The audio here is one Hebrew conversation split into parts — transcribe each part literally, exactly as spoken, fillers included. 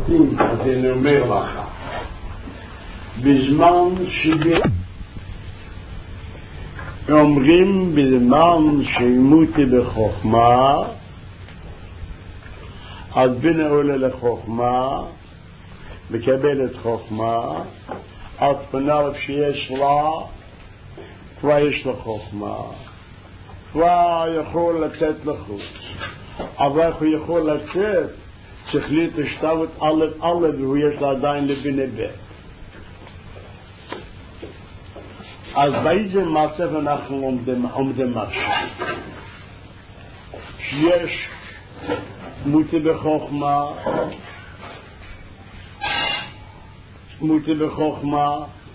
אז אני אומר לך, בזמן שבא אומרים בזמן שימותי בחוכמה, אז בינה עולה לחוכמה, מקבלת חוכמה, אז פנה שיש לה, כבר יש לה חוכמה, כבר יכול לצאת לחוץ, אבל איך הוא יכול לצאת? צריך להתשתוות א' א' והוא יש לה עדיין לבינה ב'. אז באיזה מצב אנחנו עומדים, עומדים עכשיו? שיש מותי בחוכמה, מותי בחוכמה,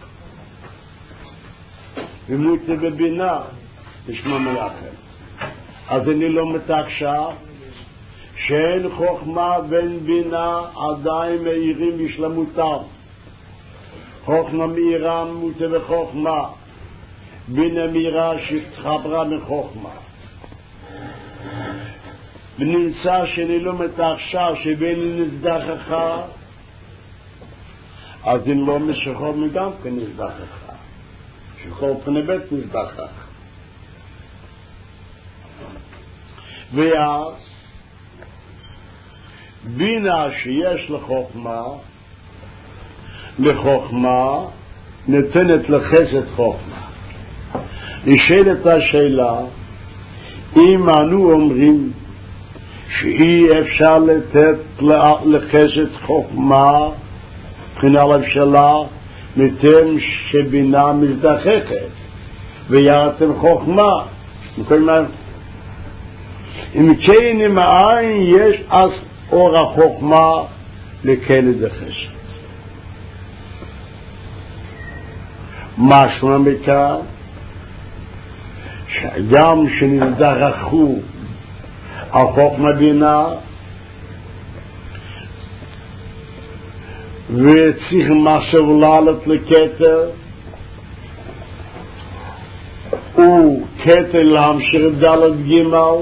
ומותי בבינה, נשמע מלאכם. אז אני לא מתעקשה, שאין חוכמה ואין בינה עדיין מאירים בשלמותם. חוכמה מאירה מותי בחוכמה, בינה מאירה שהתחברה מחוכמה. ונמצא שאני לא מתעקשה שבין נזדחך, אז אם לא משחור מגם כן נזדחך, שחור פני בית נזדחך. ואז בינה שיש לחוכמה, לחוכמה נתנת לחסד חוכמה. נשאלת השאלה, אם אנו אומרים שאי אפשר לתת לחסד חוכמה, מבחינה לבשלה, מתם שבינה מזדחכת, וירתם חוכמה. אם כן, אם העין יש אז אור החוכמה לכלד החסד. משמע מכאן, שגם שנזדחכו החוכמה בינה, וצריך משהו לעלות לכתר, וכתר להמשיך דלת גימל,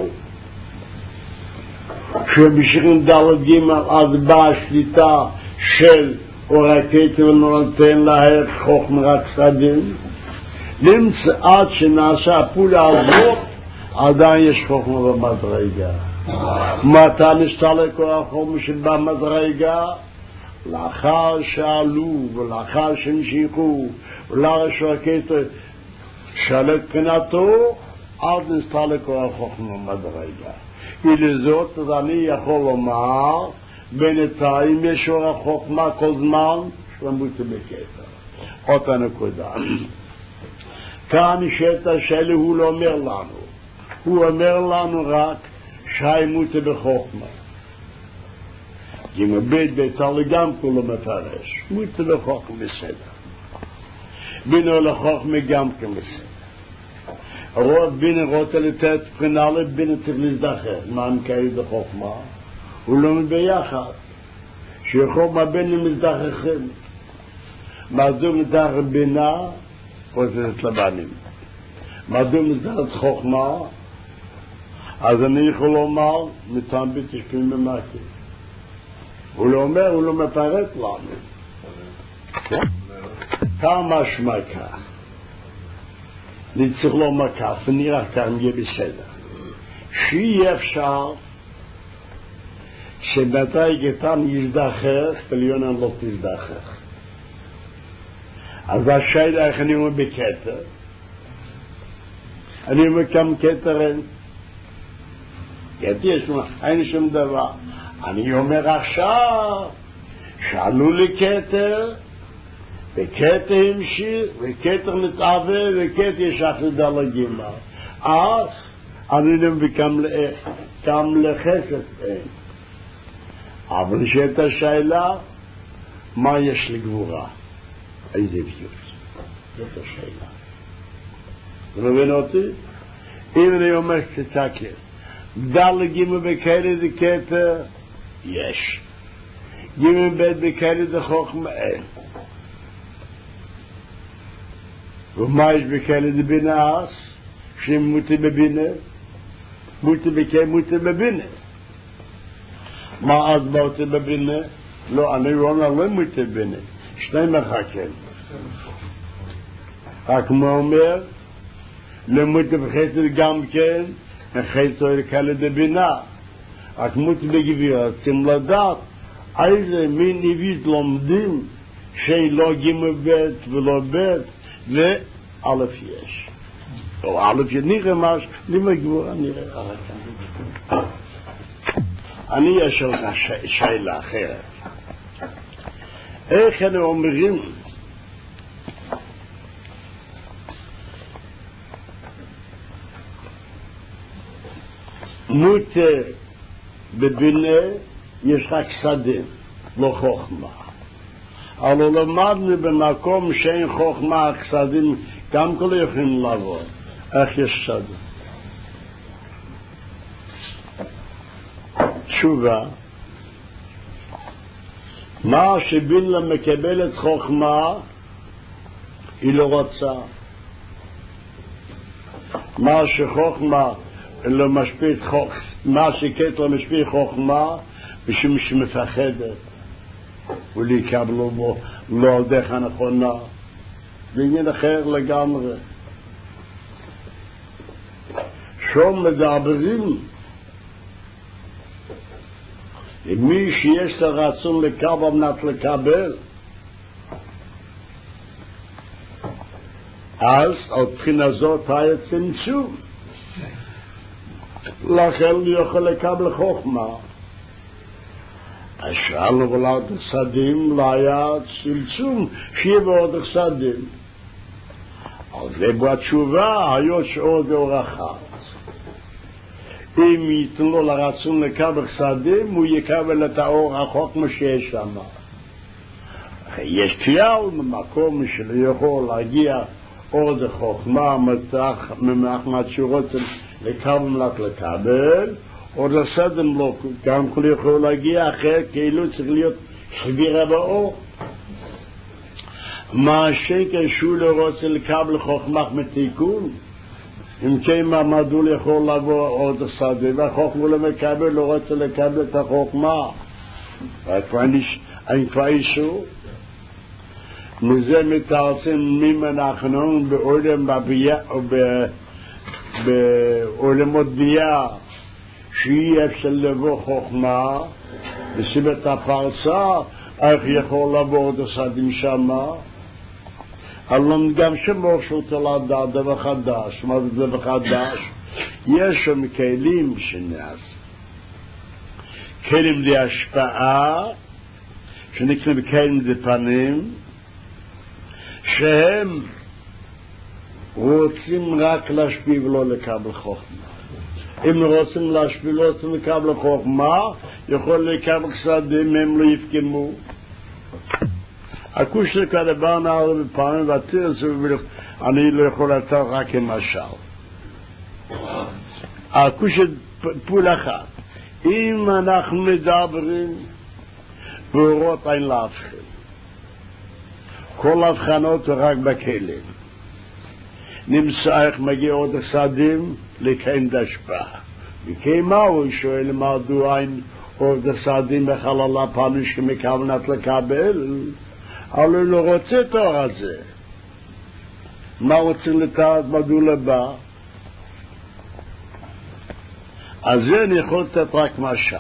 שבשביל דלת גימל אז באה השליטה של אור הכתר ונותן לה חוכמה רק צדדים, נמצא עד שנעשה הפעולה הזאת, עדיין יש חוכמה במדרגה. מתי נסתלק כל החוכמה שבמדרגה? לאחר שעלו ולאחר שהמשיכו ולאחר שהכתר שלט פנתו, אז נסתלק כל החוכמה במדרגה. ולזאת אז אני יכול לומר, בינתיים יש אור החוכמה כל זמן שלמותי בכתר. אותה נקודה. כאן נשאלת השאלה, הוא לא אומר לנו, הוא אומר לנו רק שהמותי בחוכמה. אם הבית ביתר גם כולו מפרש, מותי בחוכמה בסדר. בינה לחוכמה גם כן בסדר. רוב בינה רוצה לתת בחינה לבינה צריך להזדחר. מה מקיים בחוכמה? הוא לא ביחד. שיכול מהבינה מזדחכים. מה זו מזדחר בינה? פרוססת לבנים. מה זו מזדחת חוכמה? אז אני יכול לומר, מטעם בי תשפים במקי. הוא לא אומר, הוא לא מפרט לנו. כמה משמע כך. אני צריך לומר כך, ונראה כאן יהיה בסדר. שיהיה אפשר שמתי גתם יזדחך, פליונם לא תזדחך. אז השאלה איך אני אומר בכתר? אני אומר כמה כתר אין. יש לו, אין שום דבר. אני אומר עכשיו, שאלו לי כתר, וכתר המשיך, וכתר מתעווה, וכתר ישך לדל הגימה. אז אני נאמר כמה לחסד אין. אבל נשאלת השאלה, מה יש לגבורה? איזה ביות? זאת השאלה. אתה מבין אותי? אם אני אומר שתקל, דל גימה בכאלה זה כתר, יש. גימה בית בכאלה זה חוכמה, אין. ומה יש בכאלה זה בינה אז? שמותי בבינה? מותי בכאלה מותי בבינה. מה אז באותי בבינה? לא, אני אומר לא מוטה ביני, שני מחכים. רק מה אומר? למוטה בחסד גם כן, מחסד כאלה דבינה. רק מוטה בגבירה, צריכים לדעת איזה מין נביד לומדים שלא גימל בית ולא בית ואלף יש. או אלף יש, נראה משהו, למה גבורה נראה. אני יש לך שאלה אחרת. איך הם אומרים מוטה בבינה יש רק שדים, לא חוכמה. אבל למדנו במקום שאין חוכמה, שדים גם כל יכולים לעבוד. איך יש שדים? תשובה, מה שבינה מקבלת חוכמה, היא לא רוצה. מה שחוכמה לא משפיע חוכמה, מה שכת לא משפיע חוכמה, משום שמפחדת, ולהיקבלו בו לא על דרך הנכונה. בעניין אחר לגמרי. שום מדברים, מי שיש לה רצון לקבל, מנת לקבל, אז על בחינה זאת היה צמצום. לכן הוא יכול לקבל חוכמה. אז שאלנו ולעוד החסדים לא היה צמצום, שיהיה בעוד החסדים. אז זה בתשובה, היה שעוד אור אחד. אם ייתן לו לרצון לקבל חסדים, הוא יקבל את האור החוכמה שיש שם. יש כלל במקום שלא יכול להגיע עוד חוכמה, מתח, ממחמת שרוצה לקבל מלך לקבל, עוד לסדם לא, גם כל יכול להגיע אחר, כאילו צריך להיות שבירה באור. מה השקר שהוא לא רוצה לקבל חוכמה מתיקון? אם כן מעמדו יכול לבוא עוד שדה, והחוכמה לא מקבל, לא רוצה לקבל את החוכמה. אין כבר אישור. מזה מתארצים ממנחנו בעולם בבייה, בעולמות בייה, שיהיה אפשר לבוא חוכמה, בסיבת הפרצה, איך יכול לבוא עוד השדים שמה? אבל גם שמור שאתה לדעת דבר חדש. מה זה דבר חדש? יש שם כלים שנעש. כלים די השפעה, שנקראים כלים די פנים, שהם רוצים רק להשפיע ולא לקבל חוכמה. אם רוצים להשפיע ולא רוצים לקבל חוכמה, יכול לקבל חסדים, הם לא יפגמו. הכושר כאלה בא נער בפעמים והתיר זה, אני לא יכול לתת רק כמשל. הכושר פול אחת, אם אנחנו מדברים באורות אין להבחן, כל הבחנות רק בכלים. נמצא איך מגיע עוד השדים לקיים דשפה. וכי מה הוא שואל מדוע אין עוד השדים בחללה פעמים שמכוונת לקבל? אבל הוא לא רוצה את האור הזה. מה רוצים לתת מדוע לבא? אז זה אני יכול לתת רק משל.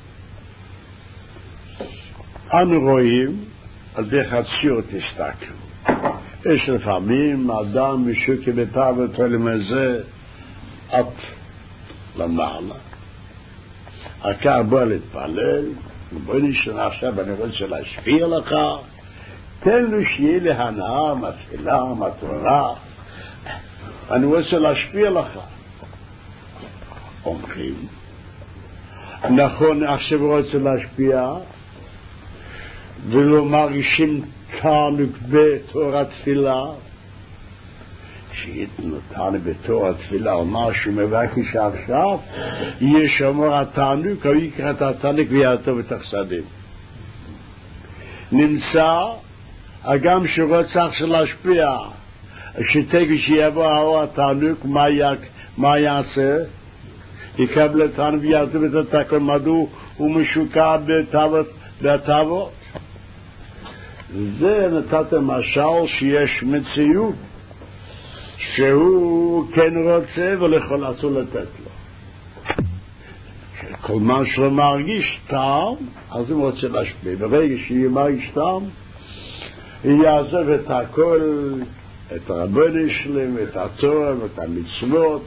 אנו רואים על דרך הציור תסתכלו. יש לפעמים אדם משוקי בפעם ותולים הזה עד למעלה. הקר בוא להתפלל, בוא נשנה עכשיו, אני רוצה להשפיע לך, תן לו שיהיה להנאה, מתפילה, מתורה, אני רוצה להשפיע לך. אומרים, נכון, עכשיו רוצה להשפיע, ולא מרגישים תענוג בתורת תפילה, שיתנו תענוג בתורת תפילה או משהו מבקש עכשיו, יש אמור התענוג, הוא יקרא את התענוג ויעטוב את החסדים. נמצא, הגם שרוצה להשפיע, שתגי שיבוא האור התענוג, מה יעשה? יקבל את התענוג ויעטוב את התקל, מדוע הוא משוקע בתורת והתאוות. זה נתת משל שיש מציאות שהוא כן רוצה ולכל אסור לתת לו. כל מה שלא מרגיש טעם, אז הוא רוצה להשפיע. ברגע שיהיה מרגיש טעם, הוא יעזוב את הכל, את הרבנים שלהם, את התורה, את המצוות,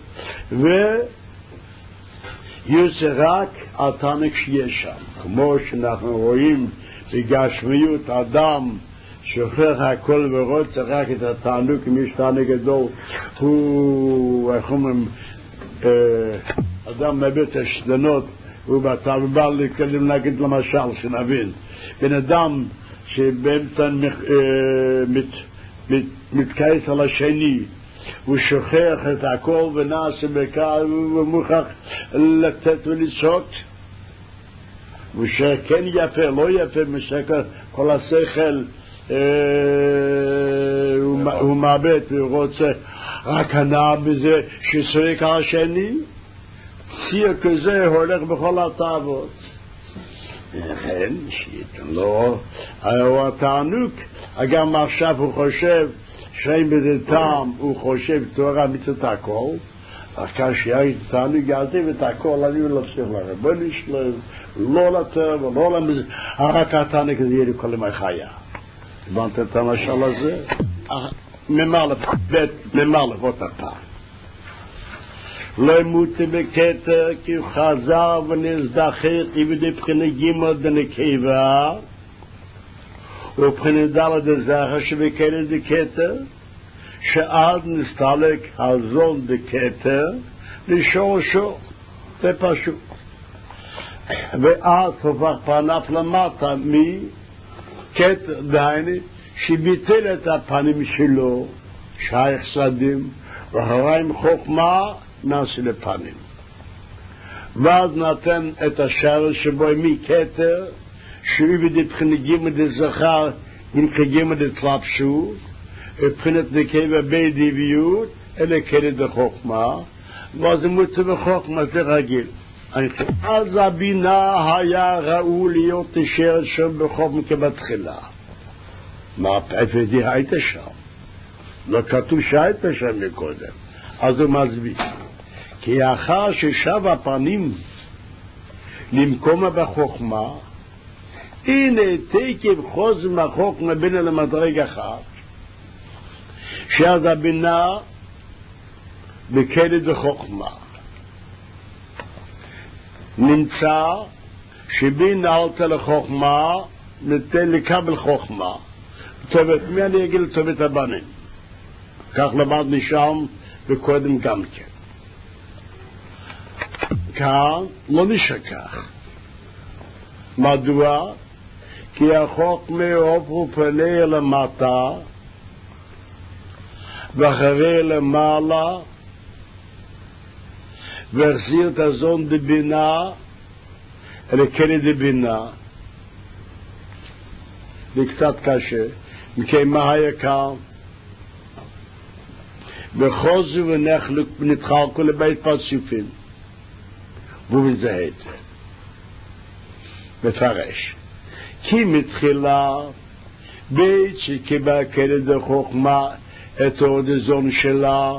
ויוצא רק על תענוג שיש שם. כמו שאנחנו רואים בגשמיות אדם שופך הכל ורוצה רק את התענוג, אם יש תענוג גדול, הוא, איך אומרים, אדם מאבד את השדנות, הוא בא להתקדם להגיד למשל, שנבין, בן אדם שבאמצע מתכעס על השני, הוא שוכח את הכל ונעשה בקל ומוכרח לתת ולצעוק, ושכן יפה, לא יפה, משקר כל השכל הוא מאבד, הוא רוצה רק הנאה בזה שצועק על השני. ציר כזה הולך בכל התאוות. לכן שייתן לו התענוג, גם עכשיו הוא חושב שאין בזה טעם, הוא חושב תורה מצאת הכל, אך כאשר יש תענוג יעזב את הכל, אני לא צריך לרבני שלו, לא לתר ולא למזה, רק התענוג הזה יהיה לכל ימי חיה. הבנת את המשל הזה? ממלא, ממלא, עוד הפעם. לא ימותי בקטר כי הוא חזר ונזדחר יבדי בחינה גימל דנקבה ובחינה דלת דזכר שבקטר דקטר שעד נסתלק הזון דקטר לשורשו. זה פשוט. ואז הופך פניו למטה מקטר, דהיינו שביטל את הפנים שלו שייך סדים והריים חוכמה נעשה לפנים. ואז נתן את השער שבו מקטר שהוא בדי בחינה דזכר עם כגימא דתלבשות ובחינת דקבה בדיביות אלה כדי דחוכמה, ואז מוצא בחוכמה זה רגיל. אז הבינה היה ראוי להיות תשארת שם בחוכמה כבתחילה. מה הפעפדי היית שם? לא כתוב שהיית שם מקודם. אז הוא מסביר, כי אחר ששב הפנים למקום בחוכמה, הנה תקב חוז מהחוכמה בין למדרג אחת, שאז הבינה בקלד וחוכמה. נמצא שבינה עלתה לחוכמה, נתן לקבל חוכמה. טובת, מי אני אגיד לטובת הבנים? כך למדנו שם וקודם גם כן. כאן לא נשכח. מדוע? כי החוכמה הופכו פניה למטה ואחרי למעלה והחזיר את הזון דבינה אלה כן דבינה. זה קצת קשה. מכן מה היה כאן? וחוזו ונתחלקו לבית פרצופים והוא מזהה את זה מפרש כי מתחילה בית שקיבל כלד החוכמה את עוד הזון שלה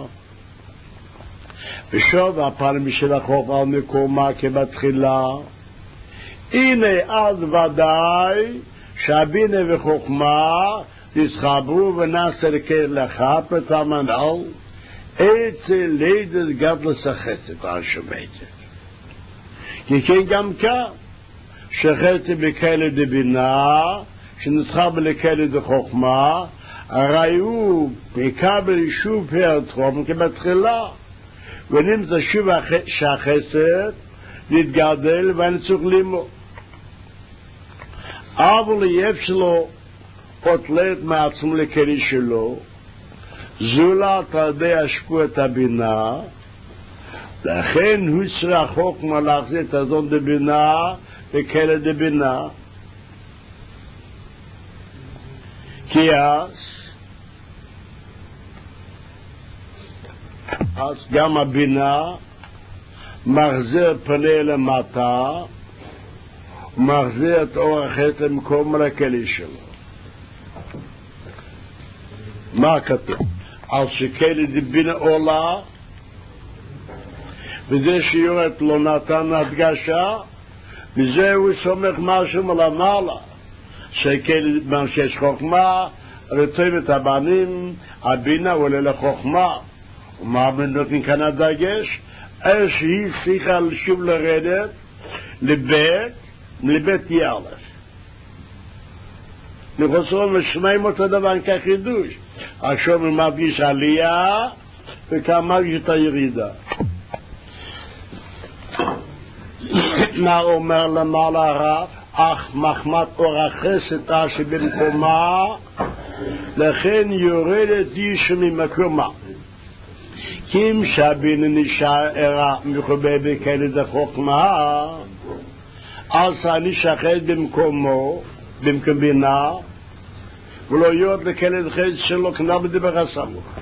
ושוב הפעם של החוכמה על מקומה כבתחילה. הנה אז ודאי שהבינה וחוכמה תסחברו ונעשה לכף את המנהל אצל לידת גדל סחצת השומטת. כי כן גם כאן שחצת בכלד דבינה שנסחב לכלד החוכמה הרי הוא מקבל שוב פרטרום כבתחילה ונמצא שוב שהחסד להתגדל ונצוך לימו אבל יב שלו פותלת מעצמו לכלי שלו זולת על ידי השפוע את הבינה לכן הוא צריך חוכמה להחזיר את הזון דבינה וכלא דבינה כי אז אז גם הבינה מחזיר פני למטה מחזיר את אור החטא למקום לכלי שלו. מה כתוב? על שכלי דבינה עולה, וזה שיורד לא נתן הדגשה, וזה הוא סומך משהו מלמעלה, שכלי שיש חוכמה, רצויים את הבנים, הבינה עולה לחוכמה. ומה נותנים כאן הדגש? אש היא צריכה שוב לרדת לבית, לבית יאלף. נכנסו משמעים אותו דבר כחידוש. עכשיו הוא מרגיש עלייה, וכאן מרגיש את הירידה. מה אומר למעלה הרב? אך מחמת אור החסד שבמקומה, לכן יורדת ישו ממקומה. כי אם שהבינה נשארה מחובר בכלד החוכמה, אז אני שחד במקומו, במקום בינה, ולא יורד לכלד חסד שלו כנע בדבר הסמוך.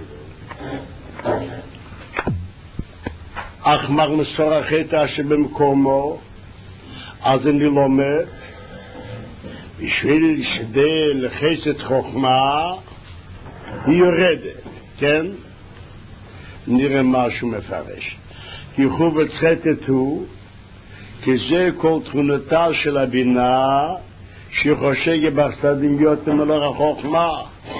אך מרמסור החטא שבמקומו, אז אני לומד, בשביל שדה לחסד חוכמה, היא יורדת, כן? נראה משהו מפרש. כי חובץ חטאת הוא, כי זה כל תכונתה של הבינה, שהיא חושגת בחסדים יותר מלוך החוכמה.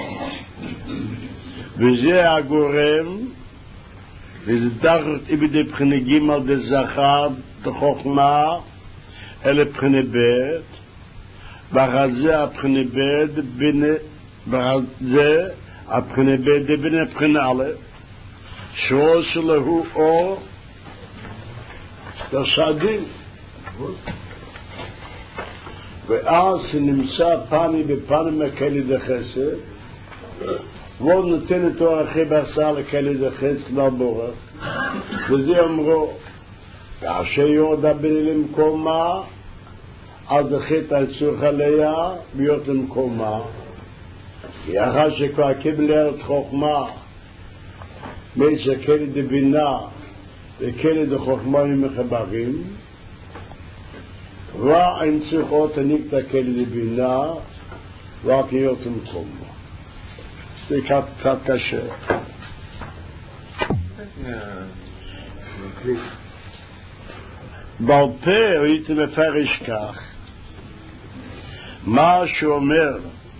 וזה הגורם, וזה דחת איבדי בחינה ג' דזכר דחוכמה, אלה בחינה ב', ואחר זה הבחינה ב', ואחר זה הבחינה ב' דבינה בחינה א', שהוא שלהו אור תשדים. ואז שנמצא פני בפני מכלי דחסד, והוא נותן את אור אחרי בעשה לכלי דחסד לבורך, וזה אמרו, כאשר יורד הבינה למקומה, אז החטא היצוך עליה להיות למקומה. כי אחר שכבר קיבל ארץ חוכמה, מי שכלי דבינה וכלי דחוכמה הם מחברים, ואין צריכות תניק את הכלי דבינה רק להיות למקומה. זה קצת קשה. בעל פה הייתי מפרש כך, מה שאומר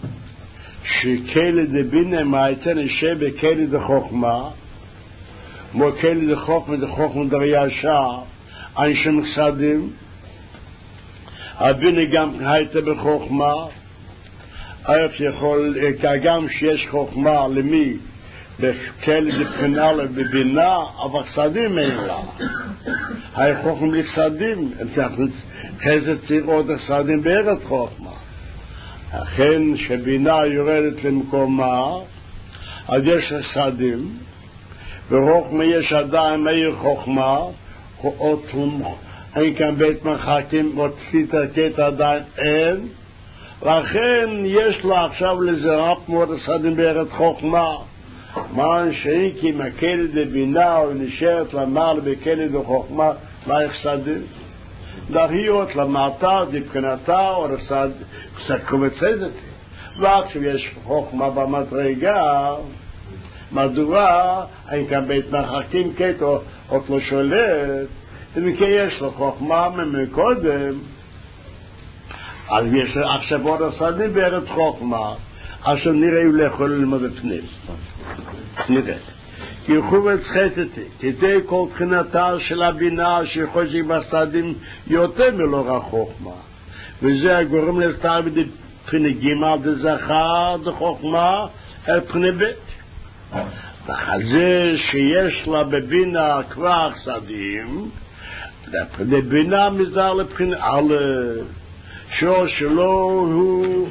שכלי דבינה מהייתן ישב בכלי דחוכמה, כמו כלי דחוכמה דחוכמה דריישה, אנשי מחסדים, הבינה גם הייתה בחוכמה, אף יכול, גם שיש חוכמה למי, בכלי דבחינה בבינה, אבל חסדים אין לה. היי חוכמה לחסדים, חסד צריך עוד חסדים בארץ חוכמה. אכן שבינה יורדת למקומה, אז יש חסדים, וחוכמה יש עדיין מאיר חוכמה, אין כאן בית מרחקים, ותפית הקט עדיין אין, לכן יש לה עכשיו לזרap מאוד חסדים בארץ חוכמה. מה שאין כי מכלי דבינה או נשארת למעלה בכלי דחוכמה, מה יחסדים? דחיות למטה, דבחנתה, או חסקו בצדק. ועכשיו יש חוכמה במדרגה, מדוע אין כאן בית מרחקים קט או עוד לא שולט, ומכן יש לו חוכמה ממקודם, אז יש עכשיו עוד חסדים בארץ חוכמה, עכשיו נראה אם לאכול ללמוד בפנים. נראה. כי חובץ חטאתי, כדי כל תחינתה של הבינה שחושק בחסדים יותר מלא החוכמה. וזה הגורם לסתר בבחינה ג' דזכר דחוכמה אל בחינה ב'. וחזה שיש לה בבינה כבר חסדים, לבחינה בינה מזר לבחינה א', שו שלא הוא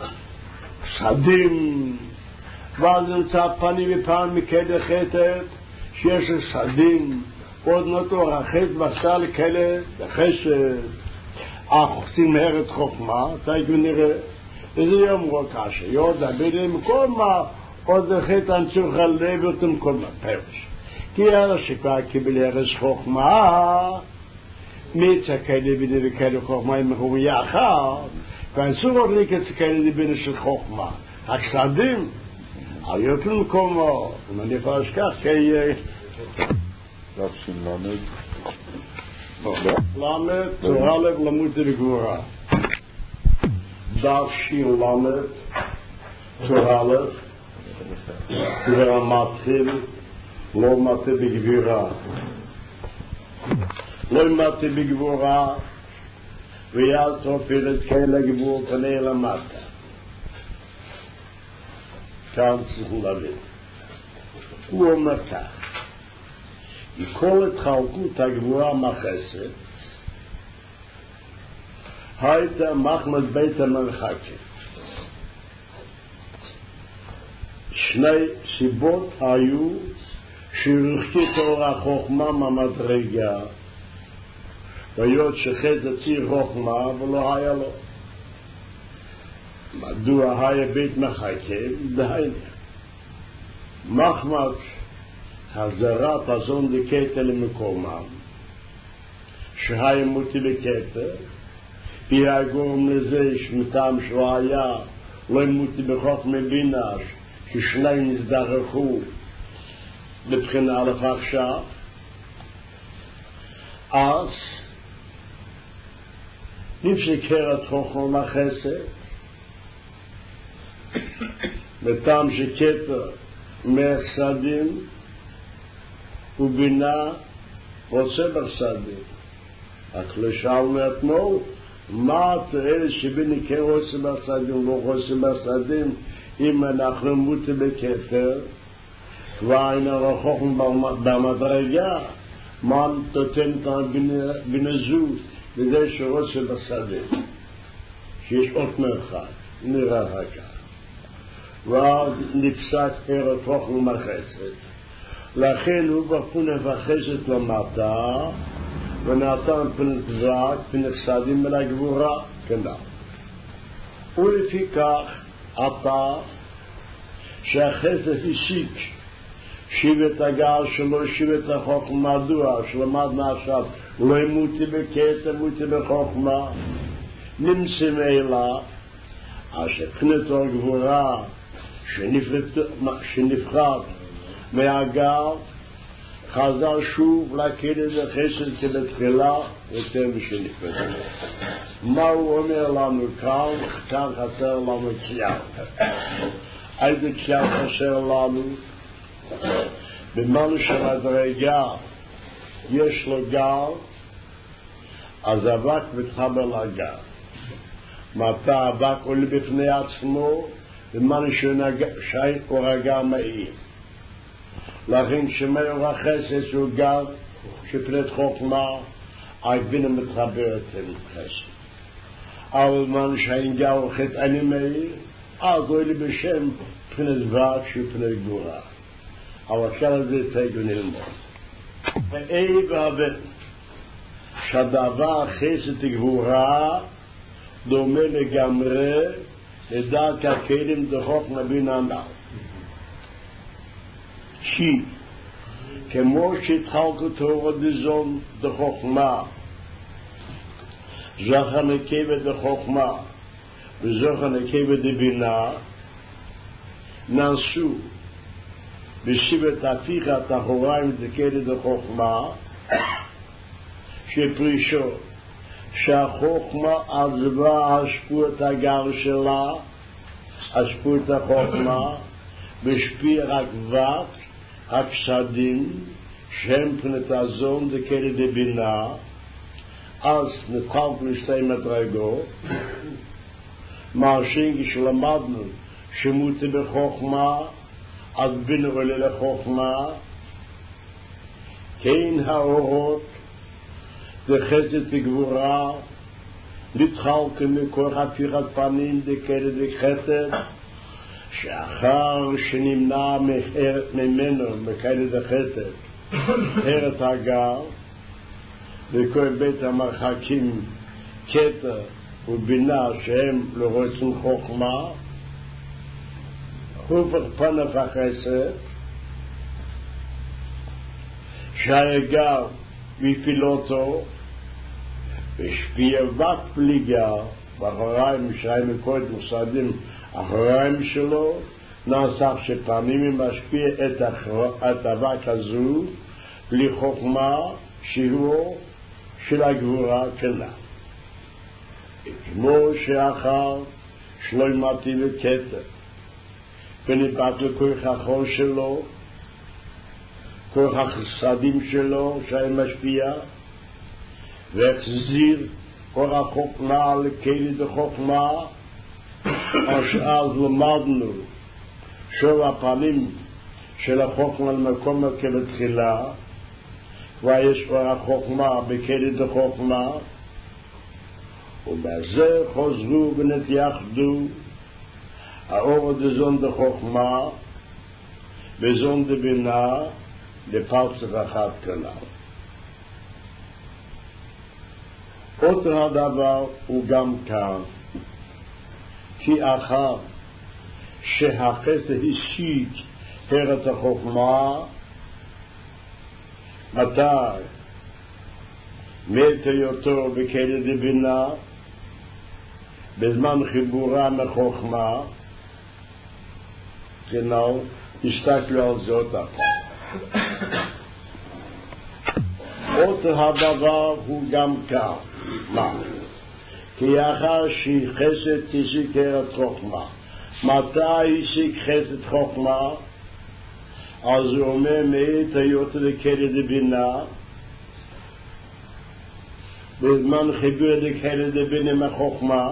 חסדים, ואז נמצא פנים ופעם מכלי חטאת, שיש חסדים, עוד נותו החטא ועשה לכלי לחסד, אך עושים מהרת חוכמה, תיכף נראה, וזה יאמרו קשה, יוד הבינה מקומה, עוד החטא הנצוך הלב אותם כל מה, פרש. כי הרי שכבר קיבל הרס חוכמה, מיצה כאלה בינה וכאלה חוכמה הם מחובי יחד ואנסו רודניק את כאלה בינה של חוכמה הקסדים היו כאלה מקומו אם אני יכול לשכח כי דף שלמד למד תורה לב למות וגבורה דף שלמד תורה לב גבורה מתחיל לא מטה בגבירה לא מטה בגבורה ויאז תופיל את כאלה גבור פני למטה כאן צריכים להבין הוא אומר כך כל התחלקות הגבורה מחסת הייתה מחמד בית המרחקת שני סיבות היו שרחתי תור החוכמה מהמדרגה והיות שחטא ציר חוכמה ולא היה לו מדוע היה בית מחכה דהיינו מחמד חזרת הזון דקטע למקומם שהיה מותי בקטע היה גורם לזה שמטעם שהוא היה לא מותי בחוכמה בינה כששניים נזדרכו לבחינה א' עכשיו אז נפסקר את חוכמה מחסת בטעם שקטע מהחסדים ובינה רוצה בחסדים רק לשאלנו אתמול מה תראה שבינה כן רוצה בחסדים לא רוצה בחסדים אם אנחנו מותי בכתר כבר אינה רחוקם במדרגה מה תותן בינה זו בזה שרוצה בחסדים שיש עוד מרחק נראה כך ואז נפסק ערך חוכמה מחסת לכן הוא בפונה וחסת למטה ונתן פן תזק פן חסדים אל הגבורה כנ"ל ולפי כך אתה שהחסד הסיק שיבת הגר שלו שיבת החוכמה מדוע שלמדנו עכשיו לא ימותי בקטע מותי בחוכמה נמצא מאלה אשר פנתו הגבורה שנבחר מהגר חזר שוב להכיר את החסד כבתחילה יותר משנפרד מה הוא אומר לנו כאן? כאן חסר לנו קיאל איזה קיאל חסר לנו? במנו של הדרגה יש לו גל אז אבק מתחבר לגל מתי אבק עולה בפני עצמו במנו שי הורגה מאיר לכן שמאור החסד שהוא גל שפנית חוכמה היבינה מתחברת לחסד אבל במנו שהיא גל חטא אני מאיר אז עולה בשם פנית וק שהוא פנית גבורה אבל כאן זה תגו נלמוד ואי והבן שהדבר חסד גבורה דומה לגמרי לדעת הכלים דחוכמה בינה הנ"ל כי כמו שהתחלקו תורה דזון דחוכמה זכר נקבה דחוכמה וזכר נקבה דבינה נעשו בשיבת הפיכת אחוריים דקלה דחוכמה שפרישו שהחוכמה עזבה השפועת הגר שלה השפועת החוכמה בשפיע רק וק הקסדים שהם פנת הזון דקלה דבינה אז נתחלק לשתי מדרגות מהשין כשלמדנו שמותי בחוכמה אז בינה עולה לחוכמה כן האורות דחסד וגבורה נתחלקו מכוח הפיכת פנים דקלה דחסד שאחר שנמנע ממנו מכאלה דחסד הרת הגר וכל בית המרחקים קטע ובינה שהם לא רוצים חוכמה הופך פנף החסד שהגר בפילותו והשפיע ופליגה, ואחריים שריים מקורת מוסדים אחריים שלו, נעשה שפעמים היא משפיע את האבק הזו בלי חוכמה שיעור של הגבורה כלה. כמו שאחר שלא ימתי וכתר וניבט לכוח החור שלו, כוח החסדים שלו שהיה משפיע, והחזיר כוח החוכמה לכלי דחוכמה, אז למדנו שוב הפנים של החוכמה למקום כבתחילה, ויש כוח החוכמה בכלי דחוכמה, ובזה חוזרו ונתייחדו האור דזון דחוכמה וזון דבינה לפרצף אחת כלל. אותו הדבר הוא גם כאן, כי אחר שהחסד השיג פרץ החוכמה, מתי מת היותו בכלי דבינה בזמן חיבורה מחוכמה, genau, הסתכלו על זאת הפעם. אותו הדבר הוא גם כאן. מה? כי אחר שחסד תשיג פרץ חוכמה, מתי השיג חסד חוכמה? אז הוא אומר מת היותו בכלי דבינה בזמן חיבור לכלי דבינה מחוכמה,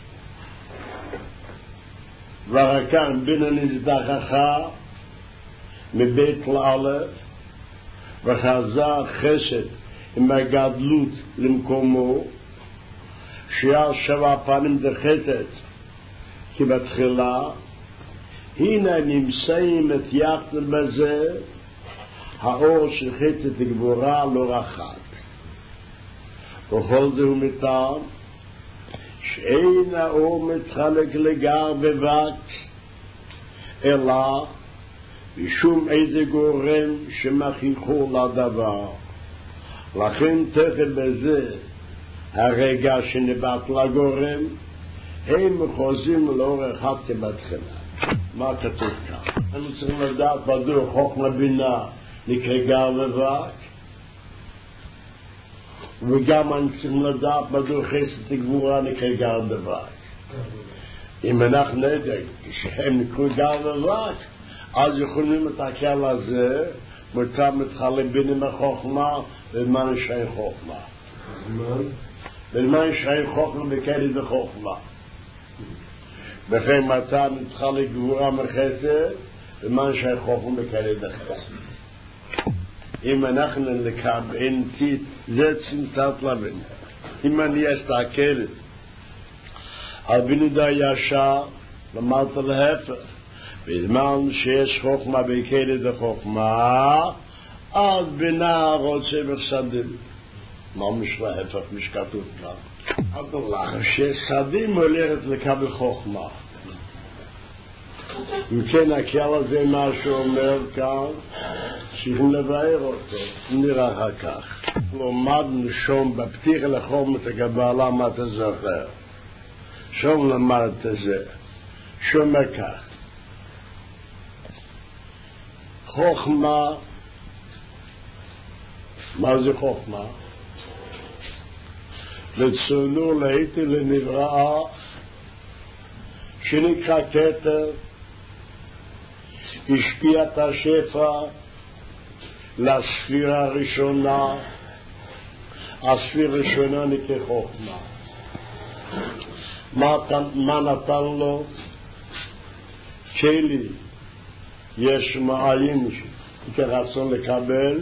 ורקח בינה נזדחכה מבית לאלף, וחזר חסד עם הגדלות למקומו, שהיה שבע פעמים דחסד כי בתחילה. הנה נמצאים את יחד בזה האור של חסד גבורה לא רחק, וכל זה הוא מטעם שאין האור מתחלק לגר בבת, אלא משום איזה גורם שמכיחו לדבר. לכן תכף בזה הרגע שנבט לגורם, הם מחוזים לאור אחד כבתחילה. מה כתוב כאן? אנחנו צריכים לדעת מדוע חוכמה בינה נקרא גר בבת, וגם אנחנו צריכים לדעת מדוע חסד גבורה נקרא גר בבת. אם אנחנו נדע שהם נקראו גר בבת, אז יכולים את הקל הזה מותר מתחלק בינים החוכמה בזמן שאין חוכמה. בזמן שאין חוכמה בכלי בחוכמה. וכן מותר מתחלק גבורה מחסד בזמן שאין חוכמה בכלי בחסד. אם אנחנו נקבל זה צמצת לבין. אם אני אסתכל על בנדה ישר, למדת להפך, בזמן שיש חוכמה בכלי דחוכמה, אז בינה רוצה בחסדים. מה משלה הפך משכתות כאן? אבל לך שחסדים הולכת לקבל חוכמה. אם כן הקהל הזה מה שאומר כאן, צריכים לבאר אותו, נראה אחר כך. למדנו שום בפתיחה לחוכמת הגבלה מה אתה זוכר. שום למד את זה. שום כך. חוכמה, מה זה חוכמה? לצונו להיטי לנבראה שנקרא כתר, השפיע את השפע לספירה הראשונה. הספירה הראשונה נקרא חוכמה. מה, מה נתן לו? כלי יש מעין כרצון לקבל,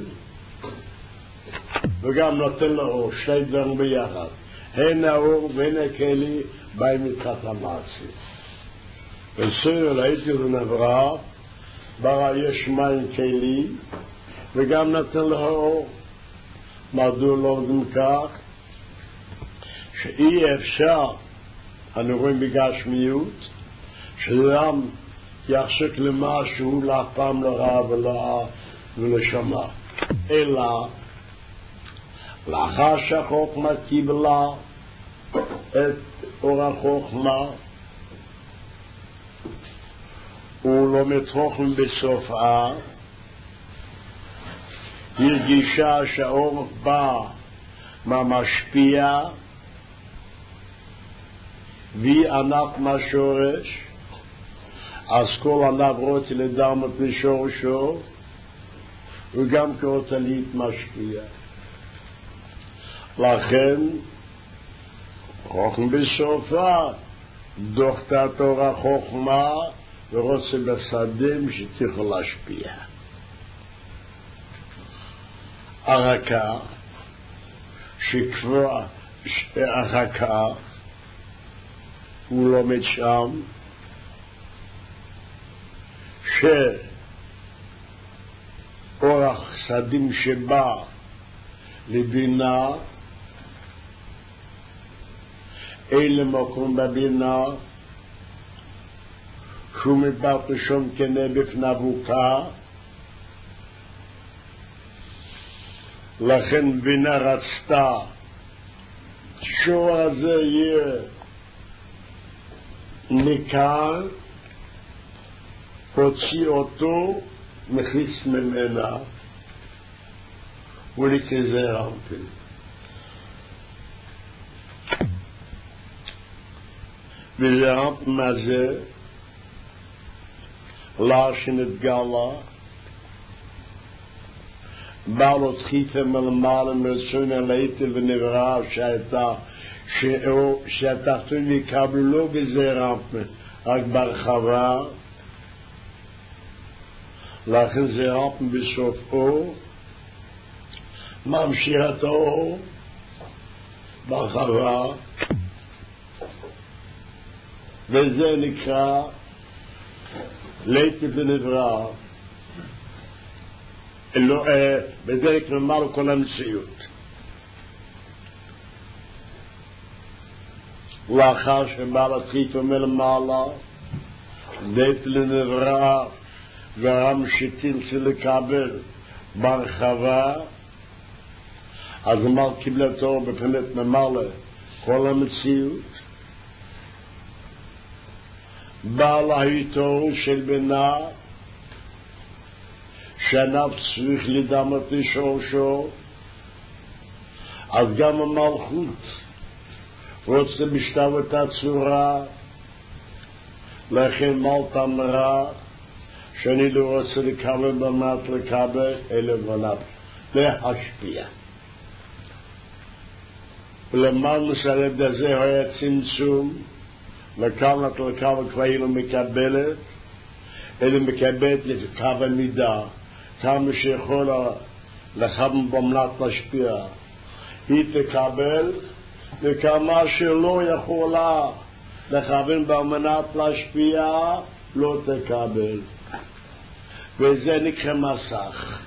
וגם נותן לו אור, שתי דברים ביחד. הן האור והן הכלי באים מתחת המעשי. וסיר להיטי לנבראה, ברא יש מים כלי, וגם נתן לו אור. מדוע לא עובדים כך? שאי אפשר, אנחנו רואים בגשמיות, שאדם יחשק למשהו לאף פעם לא רע ולא שמע, אלא לאחר שהחוכמה קיבלה את אור החוכמה, הוא לומד חוכמה בסופה, הרגישה שהאור בא מהמשפיע, והיא ענת מהשורש, אז כל ענב רוצה לדמת משורשו, וגם כרוצה להתמשפיע. לכן, חוכמה בסופה, דוחתה את אור החוכמה, ורוצה בסדים שתוכל להשפיע. אחר כך, שכבר אחר כך, הוא לומד שם, שאור החסדים שבא לבינה, אין למקום בבינה, שום מבט שום כנה בפני אבוקה, לכן בינה רצתה שהאור הזה יהיה מכאן, הוציא אותו מכניס ממנה ולכזה רמפל. וזה רמפל מה זה? לה שנתגלה בא לו דחיפה מלמעלה מרצון הלהיטל ונברא שהייתה שהתחתון יקבלו לא בזה רמפל רק ברחבה, לכן זה רמפל בסופו ממשיך את האור ברחבה, וזה נקרא להיטל ונברא, בדרך כלל כל המציאות. לאחר שבא לתחיפה מלמעלה, להיטל ונברא והרם שתרצה לקבל ברחבה, אז אמר קיבלה תור בפנת ממלא כל המציאות. בא להיטור של בינה שענב צריך לדמת לשורשו, אז גם המלכות רוצה בשתיו את הצורה, לכן מלת אמרה שאני לא רוצה לקבל במת לקבל אלא בנת להשפיע. ולמען מסרב דזה היה צמצום, וכאן את לקבל כבר היא לא מקבלת, אלא מקבלת לקבל מידה, כמה שיכולה לכוון במנת להשפיע. היא תקבל, וכמה שלא יכולה לכוון במנת להשפיע, לא תקבל. וזה נקרא מסך.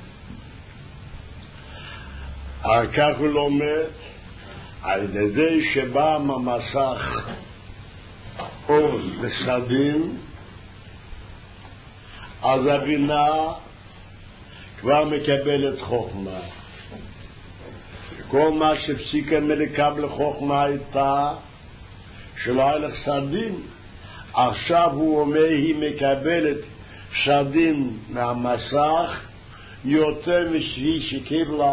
אחר כך הוא לומד, על ידי שבא מהמסך אור וסדים, אז הבינה כבר מקבלת חוכמה. כל מה שפסיקה מלקבל חוכמה הייתה שלא היה לך סדים, עכשיו הוא אומר היא מקבלת סדים מהמסך יותר משהיא שקיבלה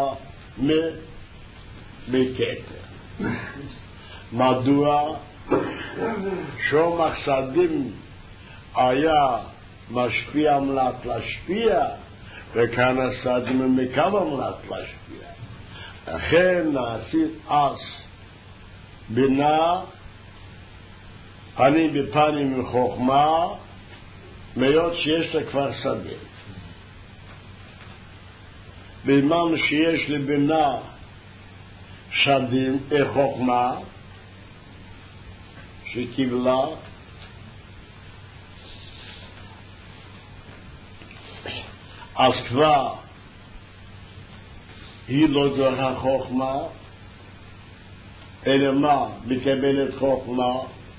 מכתר. מדוע? שום החסדים היה משפיע מלאת להשפיע, וכאן הסדים הם מכמה מלאת להשפיע. לכן נעשית אז בינה פנים בפנים מחוכמה, מיות שיש לה כבר שדה. בזמן שיש לבינה שדים חוכמה שקיבלה, אז כבר היא לא דוחה חוכמה, אלא מה? מקבלת חוכמה.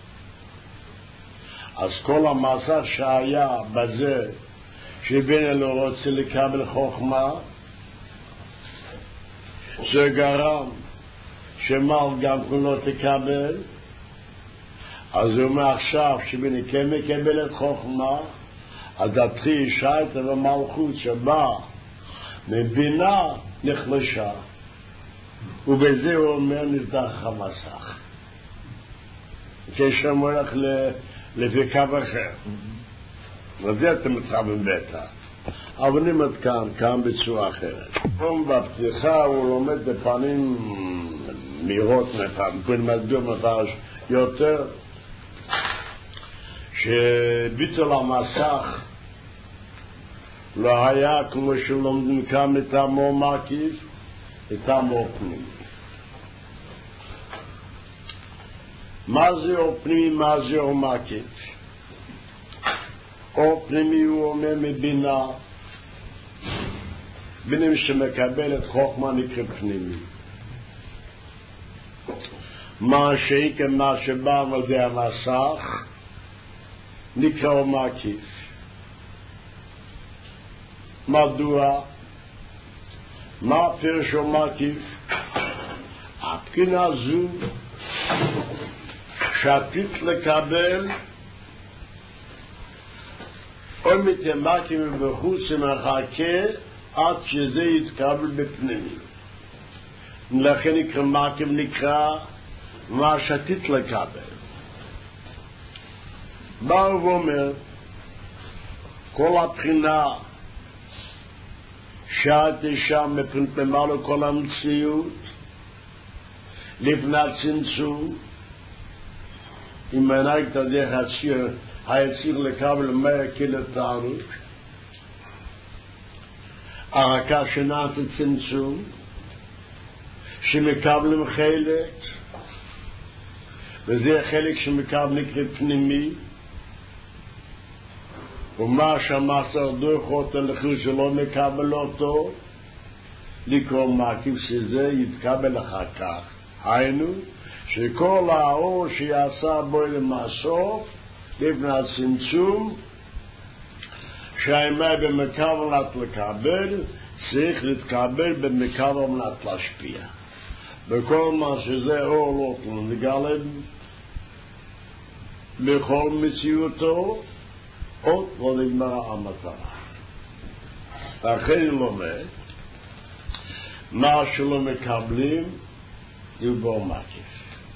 אז כל המסך שהיה בזה שבינה לא רוצה לקבל חוכמה, זה גרם שמר גם לא תקבל, אז הוא אומר עכשיו שבני כן מקבל את חוכמה, אז התחיל שייטה ומלכות שבא מבינה נחלשה, ובזה הוא אומר נפתח המסך. כשם הולך לפי קו אחר. וזה אתם מתחברים בטח. אבל נמד כאן, כאן בצורה אחרת. בפתיחה הוא לומד בפנים מהירות מפרש, מסביר מפרש יותר, שביטול המסך לא היה כמו שלומדים כאן מטעמו מקיף, מטעמו פנימי. מה זה או פנימי, מה זה או מקיף? או פנימי הוא אומר מבינה, בינים שמקבל את חוכמה נקרא פנימי. מה שאיקם מה שבא על זה המסך נקרא או מקיף. מדוע? מה פירוש או מקיף? הבחינה זו שעתיד לקבל או מתמקים ובחוץ ומחכה עד שזה יתקבל בפנימי. לכן נקרא מקים נקרא מה שעתיד לקבל. בא ואומר כל הבחינה שעתי שם מפנת למעלה כל המציאות לפני הצמצום, אם מנהיג תדרך הציר היציר לקבל מאה קילו תערוך, הרקה שנעת הצמצום שמקבלים חלק, וזה חלק שמקבל נקרא פנימי, ומה שהמסר דוחות הלכו שלא מקבל אותו לקרוא מקיף שזה יתקבל אחר כך. היינו שכל האור שיעשה בו למסוף לפני הצמצום שהאמת במקבלת לקבל צריך להתקבל במקבלת להשפיע. בכל מה שזה אור לא נגלה בכל מציאותו עוד לא נגמרה המטרה. לכן לומד מה שלא מקבלים יבוא מקיף.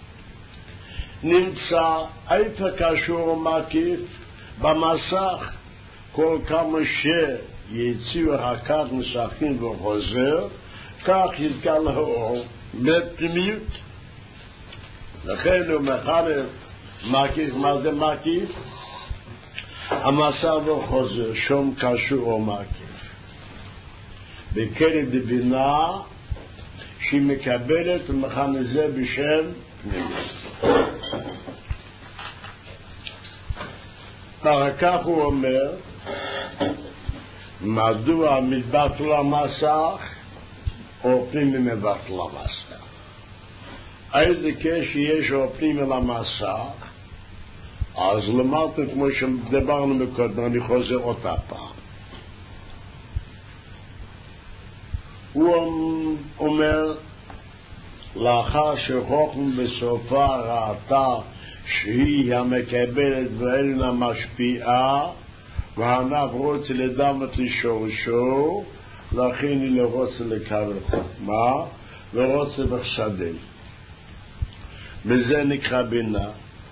נמצא איפה קשור מקיף במסך, כל כמה שיציאו הכך משחקים וחוזר, כך יתגל האור בפנימיות. לכן הוא מחלף מקיף. מה זה מקיף? המסך וחוזר, שום קשור מקיף. בקרב דבינה שהיא מקבלת ומכנה זה בשם פנימיות. אחר כך הוא אומר מדוע מתבטל המסך או פנימי מבטל המסך. איזה כשיש או פנימי למסך, אז למדנו כמו שדיברנו מקודם, אני חוזר אותה פעם. הוא אומר לאחר שחוכם בסופה ראתה שהיא המקבלת ואינה משפיעה והענף רוצה לדמת לשורשו, לכן היא לא רוצה לקבל חוכמה ורוצה בחשדל. בזה נקרא בינה.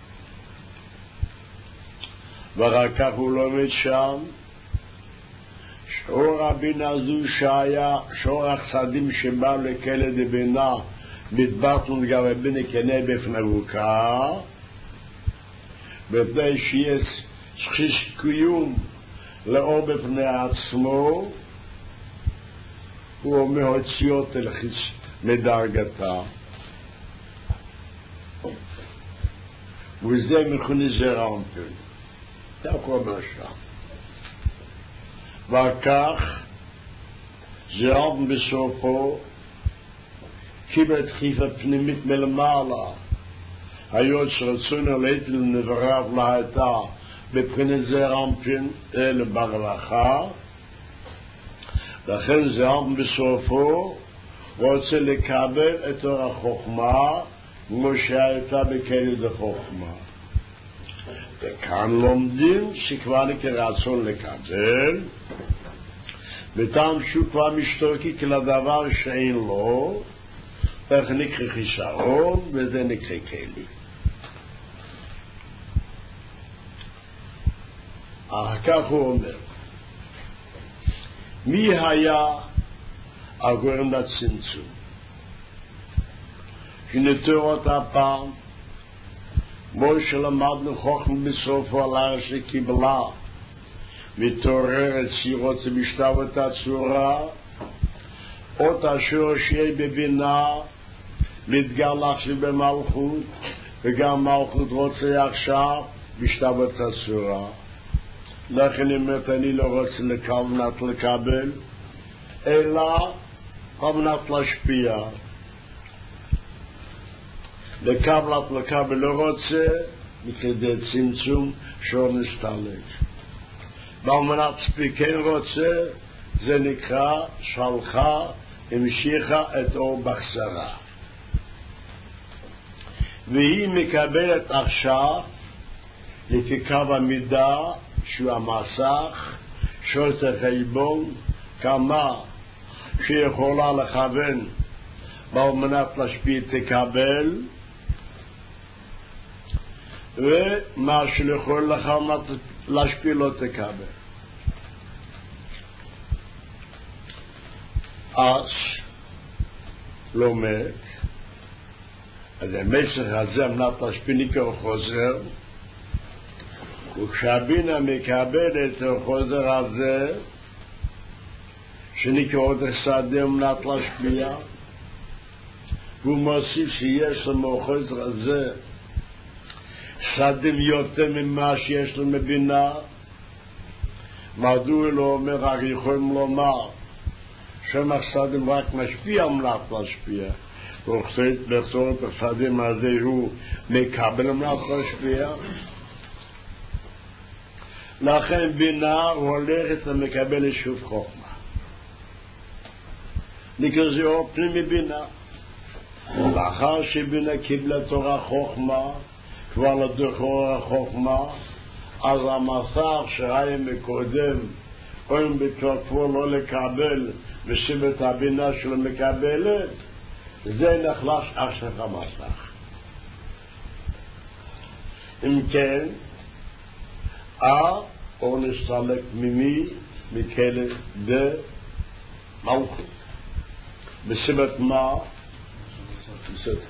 ואחר כך הוא לומד שם שאור הבינה זו שהיה שאור החסדים שבא לכלא דבינה מתבטל לגבי בינה כנה בפנבוקה בפני שיש שחיש קיום לאור בפני עצמו, הוא אומר הוציאות אל חיס מדרגתה, וזה מכונה זרענטל. זה הכל משם. וכך זרענטל בסופו קיבל דחיפה פנימית מלמעלה, היות שרצונו להתל נבריו להייתה בבחינת זרענטל אלה ברווחה, לכן זרענטל בסופו רוצה לקבל את אור החוכמה כמו שהייתה בכלי דחוכמה. וכאן לומדים שכבר נקרא רצון לקבל, וטעם שהוא כבר משתוקק לדבר שאין לו, איך נקרא חיסרון, וזה נקרא כלי. אחר כך הוא אומר, מי היה הגורם לצמצום? שנתורות הפעם, כמו שלמדנו חוכמה בסופו על הר שקיבלה, מתעוררת סירות ובשתוות הצורה, אותה שורשי בבינה, מתגלח שבמלכות, וגם מלכות רוצה עכשיו בשתוות הצורה. לכן אומרת, אני לא רוצה לכוונת לקבל, אלא כוונת להשפיע. לקבלת לקבל לא רוצה, מכדי צמצום שור נסתלק. באמנת ספי כן רוצה, זה נקרא שלחה, המשיכה את אור בחסרה. והיא מקבלת עכשיו, לפי קו המידה, שהוא המסך, שעות החלבון, כמה שיכולה לכוון, באמנת להשפיע תקבל, ומה שלכל לך להשפיע לא תקבל. אז לומד, אז המשך הזה אמנת להשפיע נקרא חוזר, וכשהבינה מקבל את החוזר הזה, שנקרא עוד השדה אמנת להשפיע, והוא מוסיף שיש לנו חוזר הזה, שדים יותר ממה שיש לו מבינה. מדוע לא אומר, רק יכולים לומר שדים רק משפיע אמנת להשפיע, ורוצה לצורת השדים הזה הוא מקבל אמנת להשפיע. לכן בינה הולכת ומקבל שוב חוכמה, נקרא זה אור פנימי בינה. לאחר שבינה קיבלה תורה חוכמה, כבר לדוח אור החוכמה, אז המסך שהיה מקודם, קודם בתוקפו לא לקבל, ושיבת הבינה שלו מקבלת, זה נחלש עכשיו המסך. אם כן, האור נסתלק ממי? מכלא דמלכות. בשיבת מה? בסדר.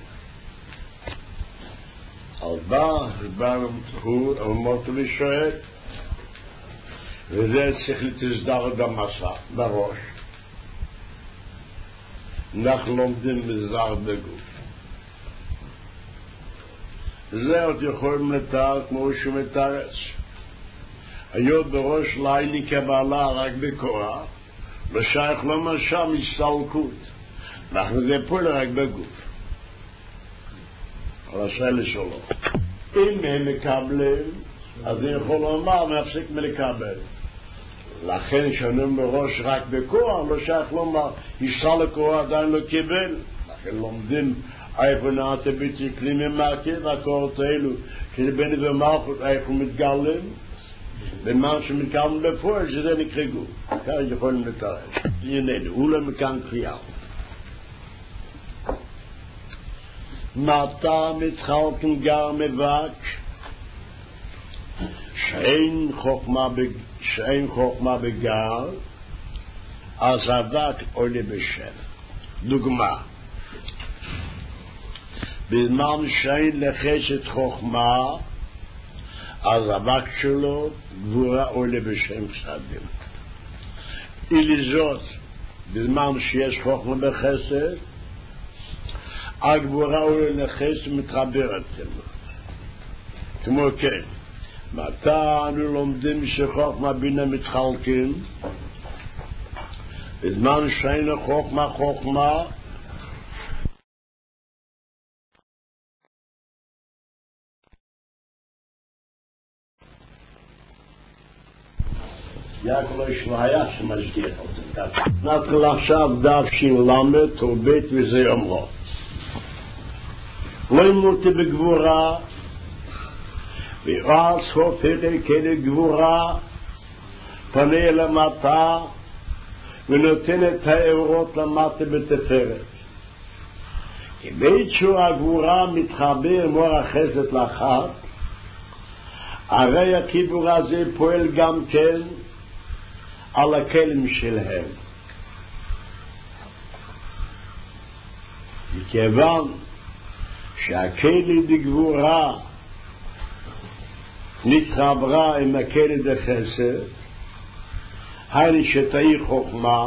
אז בא, בא הוא, אמרת לי שואל, וזה צריך לתסדר במסע, בראש. אנחנו לומדים מזר בגוף. זה עוד יכולים לתאר כמו שהוא מתארץ. היות בראש לילי קבלה רק בכוח, ושייך לא משם הסתלקות. אנחנו זה פועל רק בגוף. על השאלה שלו. אם הם מקבלים, אז אני יכול לומר, מפסיק מלקבל. לכן שאנו בראש רק בכוח, לא שייך לומר, ישראל לכוח עדיין לא קיבל. לכן לומדים, איפה נעתה ביטי כלים ממעקב, הקורות האלו, שלבני ומלכות, איפה מתגלים, במה שמתגלים בפועל, שזה נקרא גוף. כאן יכולים לתרש. הנה, הוא לא מכאן קריאה. מתי מתחלקים גר מבק שאין חוכמה, שאין חוכמה בגר, אז אבק עולה בשם. דוגמה, בזמן שאין לחשת חוכמה, אז אבק שלו גבורה עולה בשם שדים. אלי זאת, בזמן שיש חוכמה בחסד, הגבורה עולה לחסד ומתחברת אליו. כמו כן, מתי אנו לומדים שחוכמה בינה מתחלקים? בזמן שאין חוכמה חוכמה, יעקב לא היה שמשגיח אותם. נתחיל עכשיו דף שלמד תורבית וזה אומרו. לא ימותי בגבורה, ואז הופך כאלה גבורה, פנה למטה, ונותן את האורות למטה בתפארת. כדי שהגבורה מתחבר מור החסד לאחת, הרי החיבור הזה פועל גם כן על הכלים שלהם. מכיוון שהכלי בגבורה נתחברה עם הכלי בחסד, היינו שתהי חוכמה,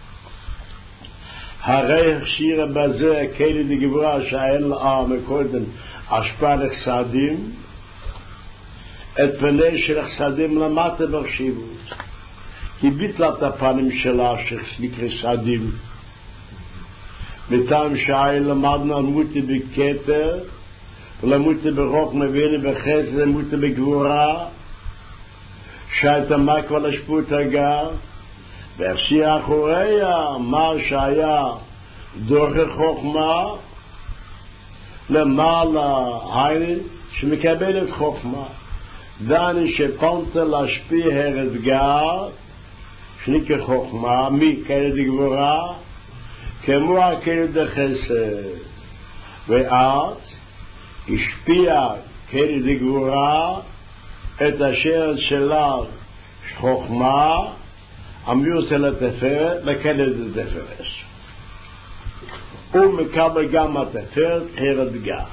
הרי הכשירה בזה הכלי בגבורה שאין לה מקודם השפעה לחסדים, את פני של החסדים למטה בחשיבות, כי ביטלה את הפנים שלה שנקרא חסדים, מטעם שהאל למדנו על מותי בכתר ולמותי ברוך מביני בחסד למותי בגבורה שהייתה מה כבר לשפוט הגר והפשיר אחוריה מה שהיה דורך חוכמה למעלה הייני שמקבל את חוכמה דני שפנת להשפיע הרדגר שנקרא חוכמה מי כאלה דגבורה כמו הכלי דחסד ואז השפיע כלי דגבורה את אשר שלה חוכמה עמיוס אל התפארת לכלי דתפארת הוא מקבל גם התפארת הרדגר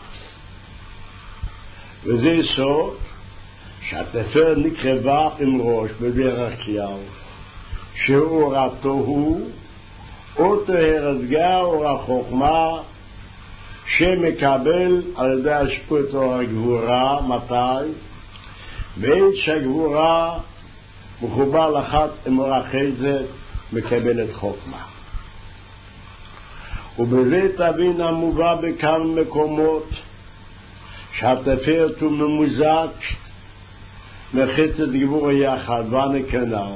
וזה סוד שהתפארת נקרבה עם ראש בדרך כלל שאורתו הוא אותו הרדגר או החוכמה שמקבל על ידי השפוט או הגבורה מתי? בעת שהגבורה מחובר לאחת עם אור החסד מקבלת חוכמה ובזה תבין המובא בכמה מקומות שהתפארת הוא ממוזג מחסד גבורה יחד ונקנל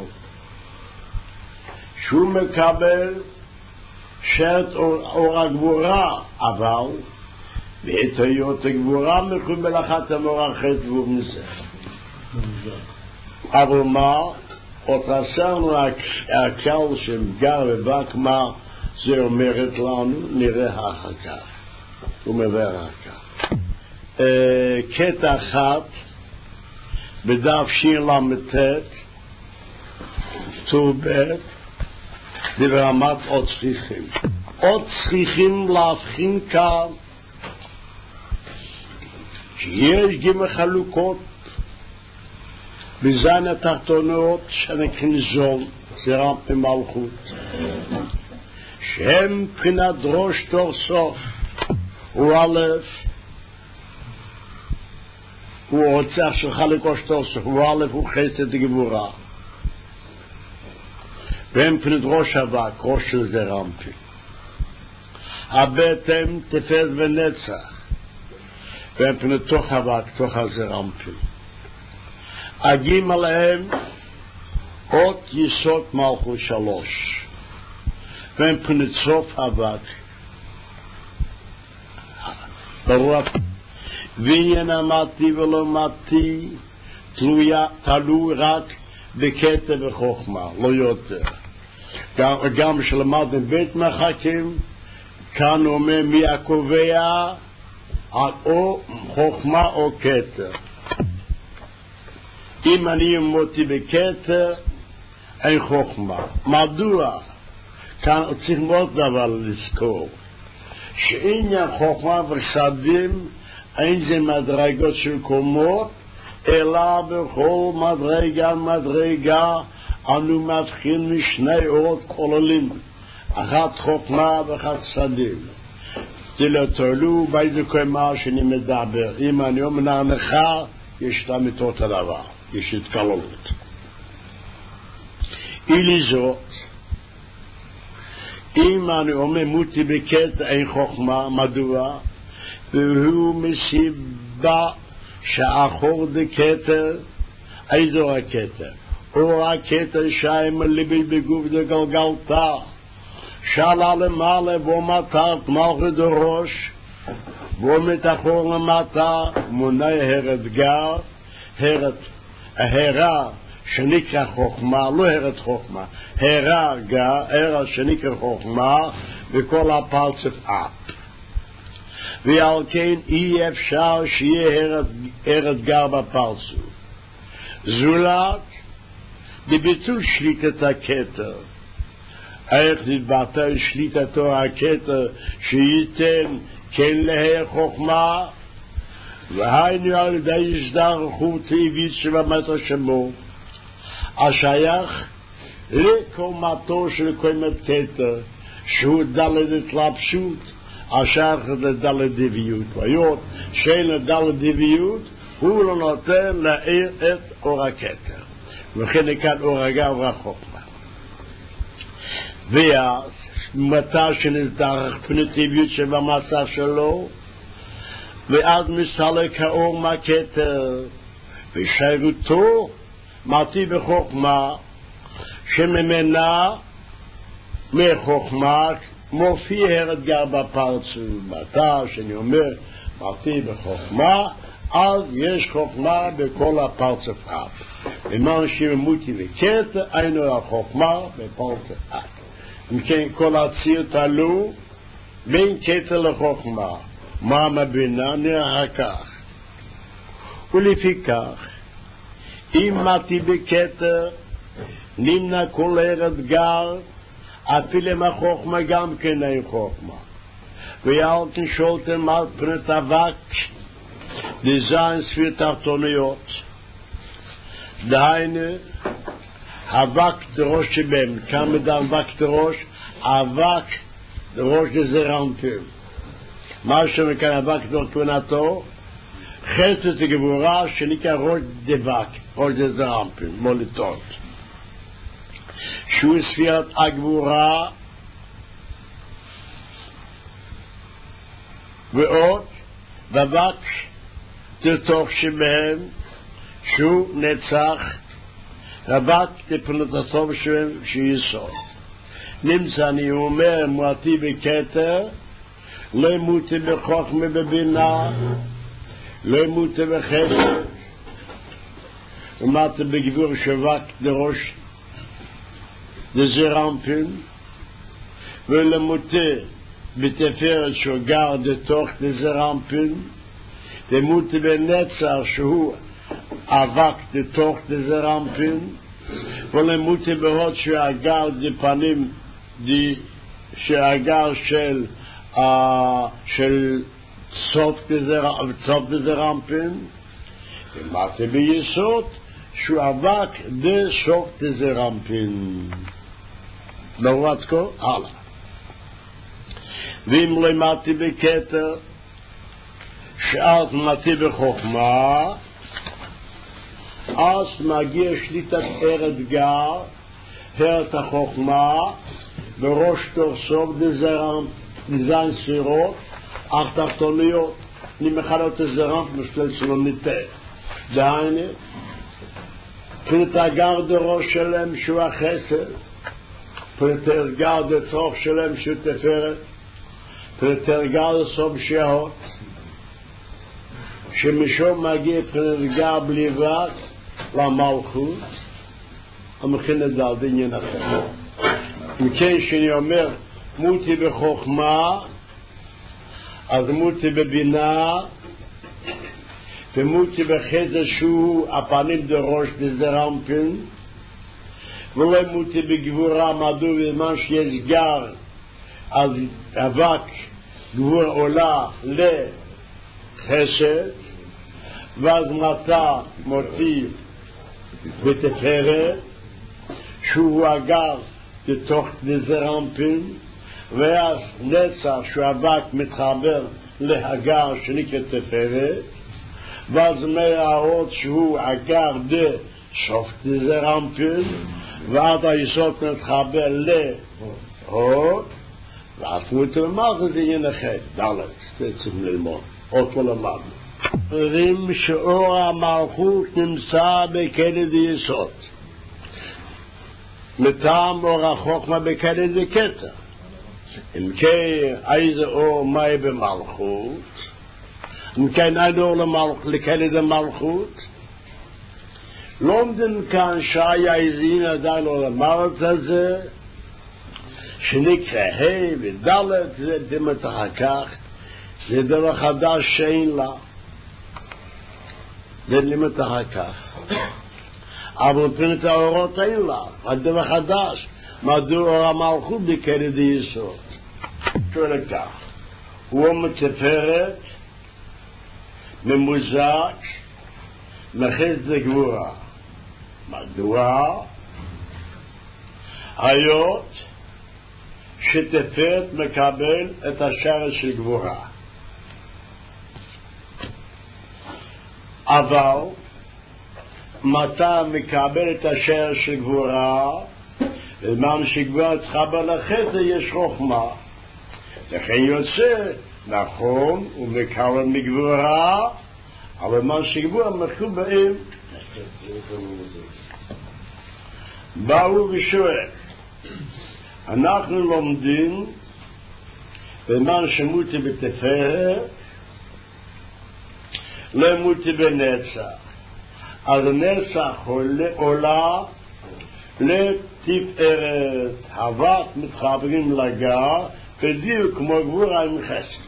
שהוא מקבל שאת אור הגבורה אבל ואת היות הגבורה מקבל אחת המור החסד ומזה אבל מה עוד עשינו הקל שמגר ובק מה זה אומרת לנו נראה אחר כך הוא מבאר אחר כך קטע אחת בדף שיר למתת טור ב' זה ברמת עוד צריכים עוד צריכים להבחין כאן שיש גם חלוקות בזן התחתונות שנקראים זול זה רם במלכות שהם מבחינת ראש תור סוף הוא א' הוא רוצח של חלקו שתור סוף הוא א' הוא חסד גבורה והם מבחינת ראש אבק ראש של זה רמפי הבטן תפארת ונצח והם מבחינת תוך אבק תוך הזה רמפי אגים עליהם עוד יסוד מלכות שלוש והם מבחינת סוף אבק ברוח ועניין אמרתי ולא אמרתי תלוי רק בקטע וחוכמה לא יותר גם, גם שלמד בית מחכים כאן אומר מי הקובע או חוכמה או קטע אם אני אמותי בקטע אין חוכמה מדוע? כאן צריך מאוד דבר לזכור שעניין חוכמה וחסדים אין זה מדרגות של קומות אלא בכל מדרגה מדרגה אנו מתחילים משני אורות כוללים אחת חוכמה ואחת חסדים זה לא תלוי באיזה קומה שאני מדבר אם אני אומר הנחה יש לה מתות הדבר יש התקללות אילי זאת אם אני אומר מותי בקטע אין חוכמה מדוע והוא מסיבה שאחור דקטר איזו הקטר אור הכתר שיימא ליבי בגוף דגלגלתה, שאלה למעלה בו מטרת מלכות הראש, בו מתחור למטה מונה הרד גר, הרד, ההרה שנקרא חוכמה, לא הרד חוכמה, הרה גר, הרה שנקרא חוכמה, וכל הפרצף אפ. ועל כן אי אפשר שיהיה הרד, הרד גר בפרצוף. זולת בביטול שליטת הכתר. איך נתבטא שליטתו הכתר שייתן כן להי חוכמה, והיינו על ידי הזדרכות טבעית שבאמת שמו, השייך לקומתו של קומת כתר, שהוא דלת התלבשות, השייך לדלת דביות. והיות שאין לדלת דביות, הוא לא נותן להאיר את אור הכתר. וכן כאן אור הגר והחוכמה. ואז, מתי שנזדרך פני טבעיות שבמצב שלו, ואז מסלק האור מהכתר, ושיירותו מתי בחוכמה, שממנה מחוכמה מופיע הרד גר בפרצוף. מתי שאני אומר מתי בחוכמה, אז יש חוכמה בכל הפרצוף אף. למען שממותי וכתר, היינו החוכמה בפרצוף אף. אם כן, כל הציר תלו בין כתר לחוכמה. מה מבינה? נראה כך. ולפיכך, אם מתי בכתר, נמנע כל הרד גר, אפילו מהחוכמה גם כן אין חוכמה. ויאלתן שולטן על פנת אבק, דזיין ספיר תחתוניות. דהיינו, אבק דרוש שבהם, כמה דה אבק דרוש? אבק דרוש דזרנטים. מה שמכאן אבק דור תונתו? חסד הגבורה שנקרא ראש דבק, ראש דזרנטים, מוליטות. שהוא ספירת הגבורה, ועוד דבק תתוך שבהם שהוא נצח, רבק תפנות הסוף שלהם שיסוד. נמצא אני אומר מועטי בכתר, לא מותי בחוכמה בבינה, לא מותי בחסד, ומתי בגבור שבק דרוש דזרמפין, ולמותי בתפארת שוגר דתוך דזרמפין, ומותי בנצח שהוא אבק דתוך דזרמפין, ולמותי בהוד שהגר דפנים די שהגר של של סוף דזרמפין, ומותי ביסוד שהוא אבק דסוף דזרמפין. לא עד כה? הלאה. ואם לא מתי בכתר, שאז מתי בחוכמה, אז מגיע שליטת הרד גר, הרד החוכמה, בראש תורסוב דזיין ספירות, אך תחתוניות, נמחלות דזרם משלל שלא ניתה. דהיינו, פרט הגר דראש שלם שהוא החסד, פרט הגר דצרוך שלם שהוא תפארת, פרט הגר דסוב שעות, שמשום מגיע פרט הגר בלי וק למלכות, המכין את זה על דניין אחר. אם כן שאני אומר מותי בחוכמה, אז מותי בבינה, ומותי בחסד שהוא הפנים דראש דזרמפין, ולא מותי בגבורה מדוע בזמן שיש גר, אז אבק גבורה עולה לחסד, ואז מתה מותי בתפארת, שהוא הגר בתוך דזרמפין, ואז נצח שהוא אבק מתחבר להגר שנקרא תפארת, ואז מהאות שהוא הגר דסוף דזרמפין, ועד היסוד מתחבר להוד, ואז מותר מה זה עניין אחר. דלת, צריכים ללמוד, עוד לא למדנו. אומרים שאור המלכות נמצא בכלא דיסוד. מטעם אור החוכמה בכאלה זה קטע. אם כן, איזה אור מהי במלכות? אם כן, איזה אור לכאלה זה מלכות? לומדים כאן שהיה איזין עדיין לא למרת הזה, שנקרא ה' ודלת, זה דמת אחר כך, זה דבר חדש שאין לה, זה דמת אחר כך. אבל פרמת האורות אין לה, הדבר חדש, מדוע המלכות בכאלה די יסוד. שואל כך, הוא מתפארת, ממוזק, מחץ לגבורה. מדוע? היות שתפארת מקבל את השרש של גבורה. אבל מתי מקבל את השרש של גבורה? בזמן שגבורה תחבר לחסד יש חוכמה. לכן יוצא, נכון, הוא מקבל מגבורה, אבל בזמן שגבורה מחוברים. באו ושואל, אנחנו לומדים בזמן שמותי בתפארת, לא מותי בנצח. אז הנצח עולה לתפארת, הוות מתחברים לגר, בדיוק כמו גבורה עם חסד.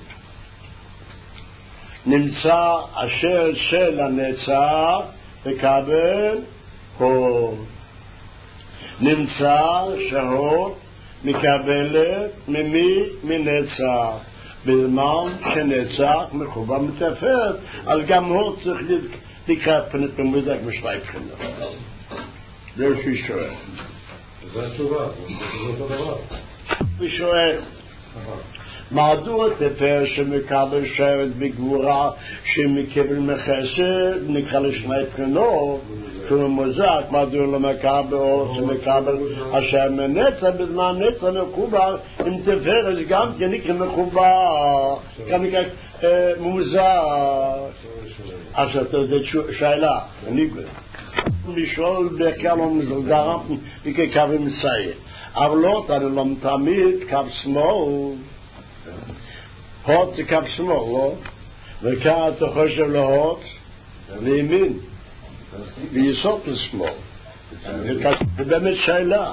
נמצא אשר של הנצח מקבל הוד. נמצא שהוד מקבלת ממי? מנצח. בזמן שנצח מחובר מתפארת, אז גם הוד צריך לקראת פנת במוזק בשבי בחינות. זה שהוא שואל. זה התשובה, זה אותו דבר. הוא שואל, מדוע תפארת שמקבל שרת בגבורה שמקבל מחסד נקרא לשני בחינות שהוא מוזק? מדוע לא מקבל אור שמקבל אשר מנצח? בזמן נצח מחובר עם תפארת גם כנקרא מחובר גם נקרא מוזק. עכשיו זה שאלה, אני לשאול בכמה מזלדרה וכקו מסייע, אבל לא תנו תמיד קו שמאל, הוד זה קו שמאל, לא? וכאן אתה חושב להוד לימין ויסוד לשמאל. זה באמת שאלה.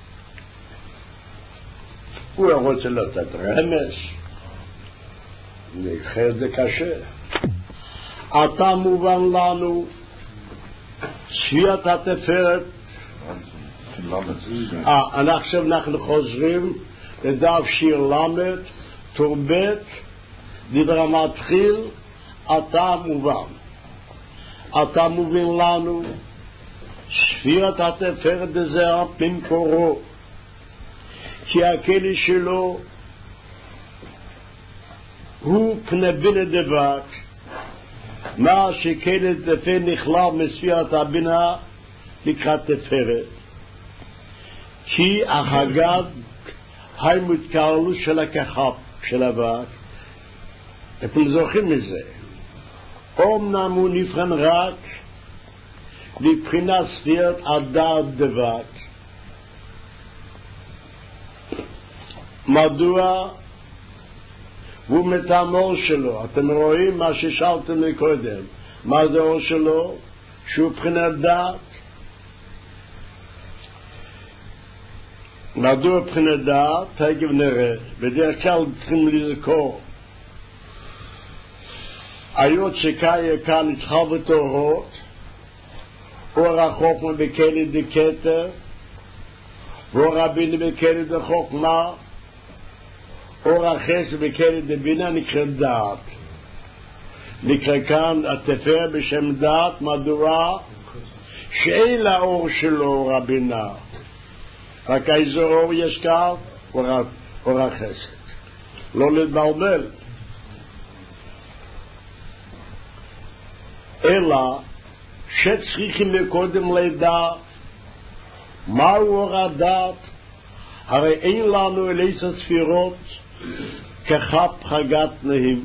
הוא רוצה לתת רמז, אחרת זה קשה. אתה מובן לנו שביעת התפארת. אה, עכשיו אנחנו חוזרים לדף שיר למד, תורבט, דיבר מתחיל, אתה מובן. אתה מובן לנו שביעת התפארת בזרע במקורו, כי הכלי שלו הוא פני בינה דבק, מה שכלי דפה נכלל מספירת הבינה לקראת תפארת, כי החגד היא מתקרלות של הכחב של אבק. אתם זוכרים מזה, אומנם הוא נבחן רק מבחינת ספירת הדעת דבק. מדוע? הוא מטעם אור שלו. אתם רואים מה ששאלתם לי קודם, מה זה אור שלו? שהוא בחינת דעת. מדוע בחינת דעת? תכף נראה. בדרך כלל צריכים לזכור, היות שקיה כאן התחלת אורות, אור החוכמה בכלי דקטר, ואור הבינה בכלי דחוכמה, אור החסד בכלי דבינה נקרא דעת. נקרא כאן התפארת בשם דעת. מדוע? שאין לה אור שלו אור הבינה, רק איזה אור יש כאן? אור החסד. לא להתבלבל, אלא שצריכים קודם לדעת מהו אור הדעת. הרי אין לנו אלייס הספירות כחב חגת נהם,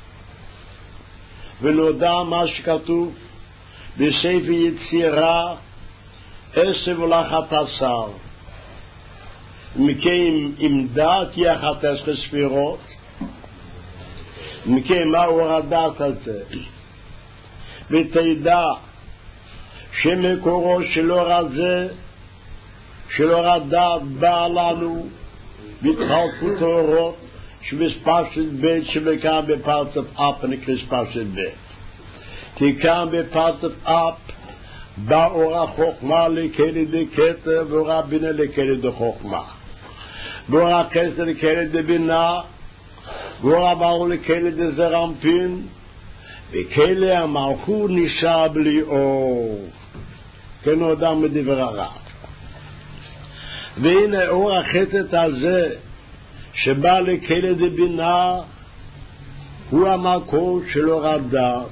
ונודע מה שכתוב בספר יצירה עשב ולחת עשר, מכן עם דעת יחד עשר ספירות, מכן מה הוא הדעת הזה? ותדע שמקורו של אור הזה, של אור הדעת בא לנו בהתחלפות האורות שבפרשת ב' שבכאן בפרשת אף נקרא פרשת ב'. כי כאן בפרשת אף בא אור החוכמה לכלי דקטר ואור הבינה לכלי דחוכמה. ואור החסד לכלי דבינה ואור הברור לכלי דזרמפין, וכלי המלכות נשאר בלי אור. כן הודם מדבר הרב. והנה אור החסד הזה שבא לכלי דבינה הוא המקור של אור הדעת.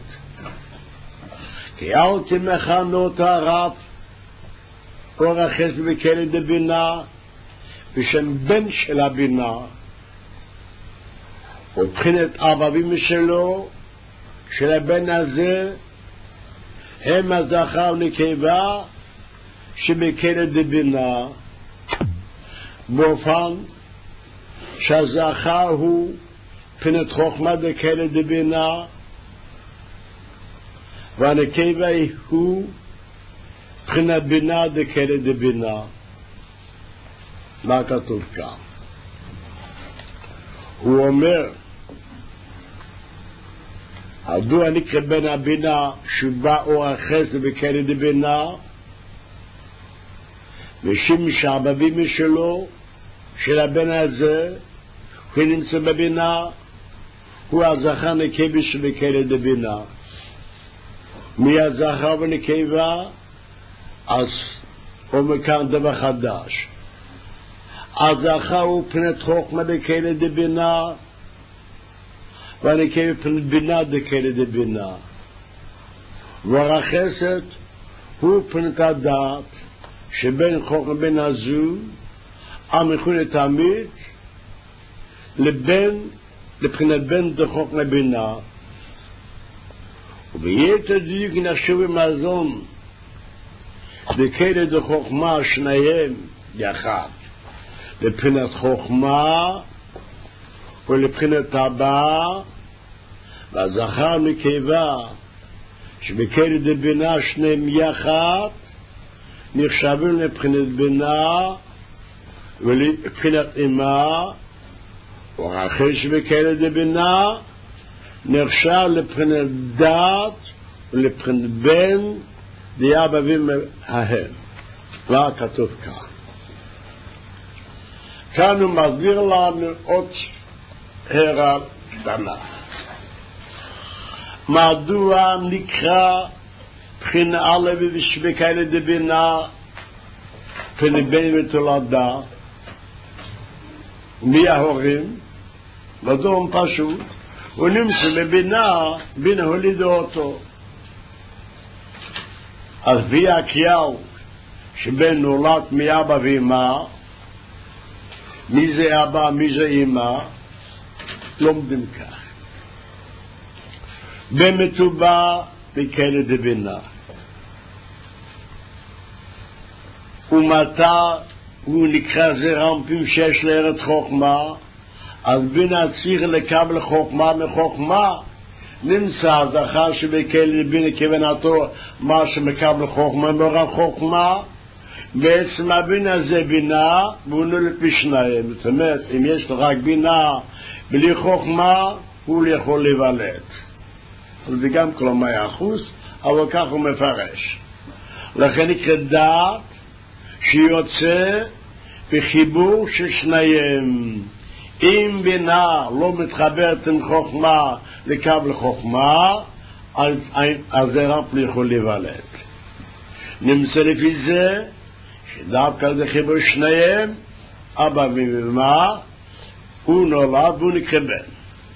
כי אל תמכנו הרב אור החסד בכלי דבינה בשם בן של הבינה, ובחינת אבבים שלו של הבן הזה הם הזכר ונקבה שבכלי דבינה, באופן שהזכר הוא בחינת חוכמה בכלי דבינה, והנקבה הוא בחינת בינה דכלי דבינה. מה כתוב כאן? הוא אומר, הדוע נקרא בן הבינה שבא אור החסד בכלי דבינה, ושם שהבבים שלו של הבן הזה הוא נמצא בבינה, הוא הזכר נקבה שבכלי דבינה. מי הזכר ונקבה? אז אומר כאן דבר חדש. הזכר הוא פנת חוכמה דכלי דבינה, והנקבה פנת בינה דכלי דבינה. והחסד הוא פנת הדעת שבין חוכמה בין הזו המכונה תמיד לבין לבחינת בין דחוכמה בינה. וביתר דיוק נחשב במזון בכלי דחוכמה שניהם יחד, לבחינת חוכמה ולבחינת הבא, והזכר נקבה שבכלי דבינה שניהם יחד נחשבים לבחינת בינה ולבחינת אמה, ואחרי שבכלי דבינה נחשב לבחינת דעת ולבחינת בן די אבבים ההם. מה כתוב כאן? כאן הוא מסביר לנו עוד הערה קטנה. מדוע נקרא בחינה א' ובכלי דבינה בחינת בן ותולדה? מי ההורים? מדוע פשוט? הוא נמצא בבינה, בינה הולידו אותו. אז בי הכלל שבן נולד מאבא ואמא, מי זה אבא, מי זה אמא, לומדים כך. במטובע בכלי דבינה. ומתי הוא נקרא זרמפים שיש לארץ חוכמה, אז בינה צריך לקבל חוכמה מחוכמה. נמצא הזכר שבכלי בינה כוונתו מה שמקבל חוכמה מורה חוכמה, בעצם הבינה זה בינה והוא נולד בשניים. זאת אומרת, אם יש לו רק בינה בלי חוכמה הוא לא יכול להיוולד. זה גם כלומר יחוס, אבל כך הוא מפרש. לכן נקרא דעת שיוצא בחיבור של שניהם. אם בינה לא מתחברת עם חוכמה לקבל חוכמה, אז זה רק לא יכול להיוולד. נמצא לפי זה שדווקא זה חיבור שניהם, אבא ואמא, הוא נולד והוא נקרא בן.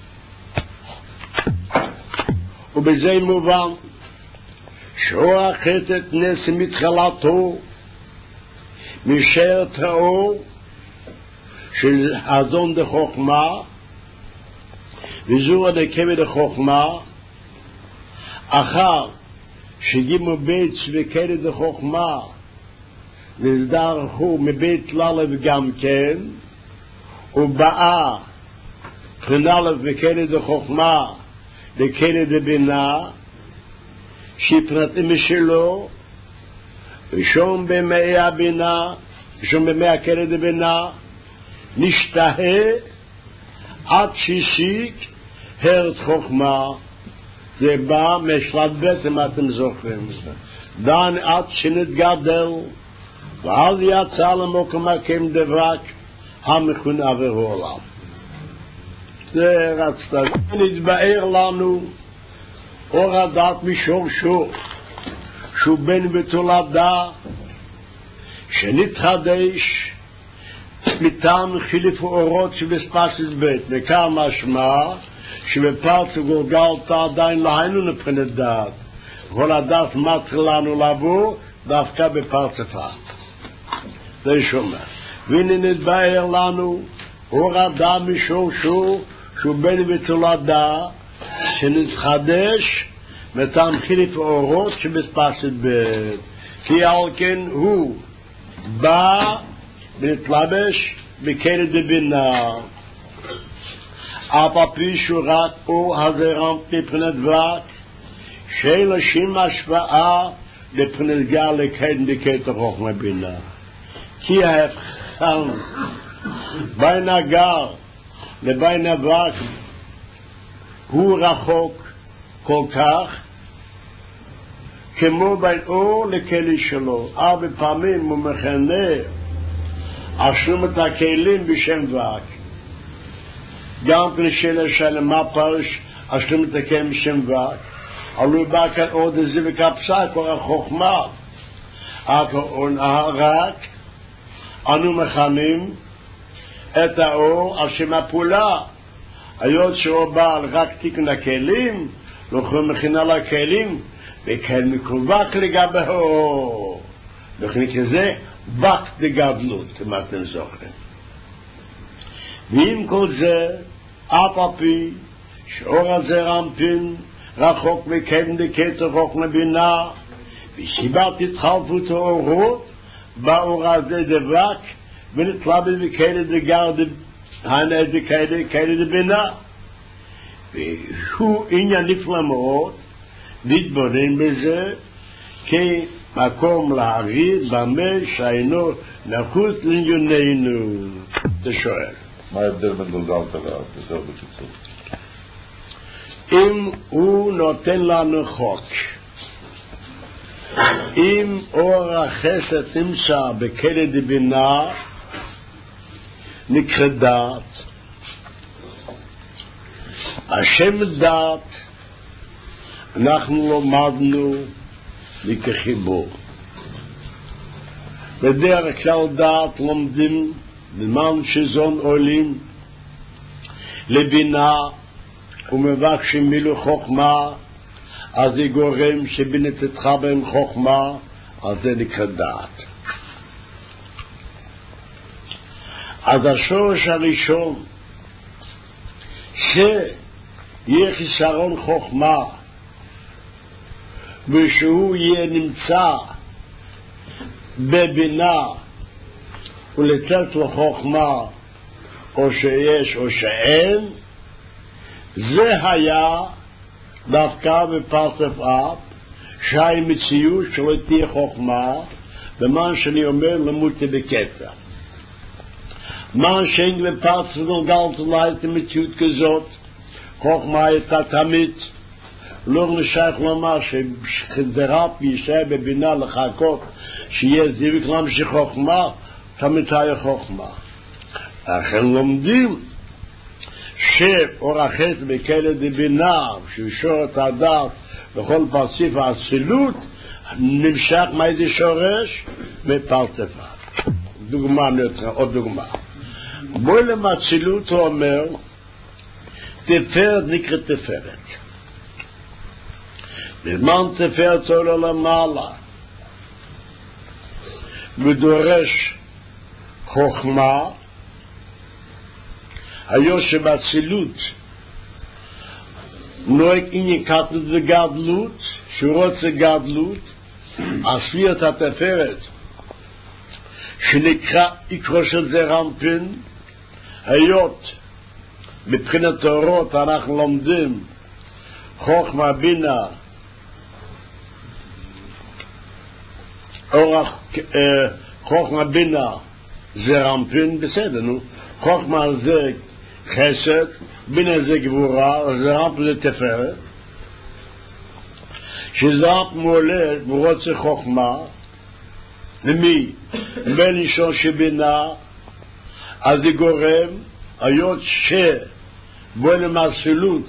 ובזה מובן שאור החסד נס מתחילתו משאר האור של חזון דחוכמה, וזו הנקבה דחוכמה, אחר שגימו בית וכלי דחוכמה נסדר הוא מבית ללב גם כן, ובאה פרנלב וכלא דחוכמה וכלא דבינה, שפרטים משלו, ושום במאי הבינה, ושום במאי הכלא דבינה, נשתהה עד שישיק הרץ חוכמה. זה בא משלט ב' אם אתם זוכרים. דן עד שנתגדל, ואז יצא למוקם הקם דבק, המכון עבר העולם. זה רצתה. נתבאר לנו אור הדת משורשו, שהוא בן בתולדה, שנתחדש מטעם חילוף אורות שבספסס בית, וכאן משמע שבפרץ גולגלתא עדיין לא היינו מבחינת דת. כל הדת מתחיל לנו לבוא דווקא בפרץ אחד. זה שומע. והנה נתבאר לנו אור הדת משורשו, שהוא בן בתולדה, שנתחדש מטעם חילוף אורות שבספסס בית. כי על כן הוא בא ונתלבש בכלא דבינה. אף הפי שהוא רק הוא הזרם מבחינת ורק, שאין לו שום השפעה לבחינת גר לקדם דקת חוכמה בינה. כי ההבחן בין הגר לבין הוורק הוא רחוק כל כך, כמו בין אור לכלי שלו. הרבה פעמים הוא מכנה אשום את הכלים בשם ורק. גם פרשאלה של מה פרש אשום את הכלים בשם ורק. עלו בא כאן עוד איזה וקפסה, כל החוכמה. רק אנו מכנים את האור על שם הפעולה. היות שהוא בא על רק תיקון הכלים, לא יכולים מכינה לכלים, וכן מקובק לגבי האור. לכן כזה בק דגדלות, אם אתם זוכרים. ועם כל זה, אף הפי שאור הזה רמפין רחוק מקדם דקת חוכמה בינה, וסיבת התחלפות האורות, באור הזה דבק ונתלבט בכאלה דגר כאלה דבינה. והוא עניין נפלא מאוד להתבונן בזה כמקום להריד במה שהיינו נחוץ לענייננו. אתה שואל, מה ההבדל בין גולגלתא יותר בקיצור? אם הוא נותן לנו חוק, אם אור החסד נמצא בכלא דבינה, נקרא דת. השם דת אנחנו לומדנו מכחיבור. בדרך כלל דת לומדים למען שזון עולים לבינה ומבקשים מילו חוכמה, אז זה גורם שבינה תתחה בהם חוכמה, אז זה נקרא דת. אז השורש הראשון שיהיה חיסרון חוכמה ושהוא יהיה נמצא בבינה ולתת לו חוכמה או שיש או שאין, זה היה דווקא בפרצף אב שהי מציאות שלא תהיה חוכמה, במה שאני אומר למותי בקטע. מה שאין בפרצף גולגלתא לא הייתה מציאות כזאת, חוכמה הייתה תמיד. לא נשייך לומר שחדרת בישראל בבינה לחכות שיהיה זיוויק להמשיך חוכמה, תמיד היה חוכמה. לכן לומדים שאור החסד בכלא דבינה, שהוא שור את הדת בכל פרציף האצילות, נמשך מאיזה שורש? מפרצפה. דוגמה נותרה, עוד דוגמה. בולם האצילות הוא אומר, תפארת נקראת תפארת. בזמן תפארת עולה למעלה, ודורש חוכמה, היו שבאצילות נוהג עניין קטנות וגדלות, שהוא רוצה גדלות, הספירת התפארת שנקרא עיקרו של זעיר אנפין, היות מבחינת האורות אנחנו לומדים חוכמה בינה אורח חוכמה בינה זעיר אנפין, בסדר, נו, חוכמה זה חסד, בינה זה גבורה, זעיר אנפין זה תפארת, שזעיר אנפין מולד ורוצה חוכמה למי? בין אישון שבינה, אז זה גורם היות שבו למעשילות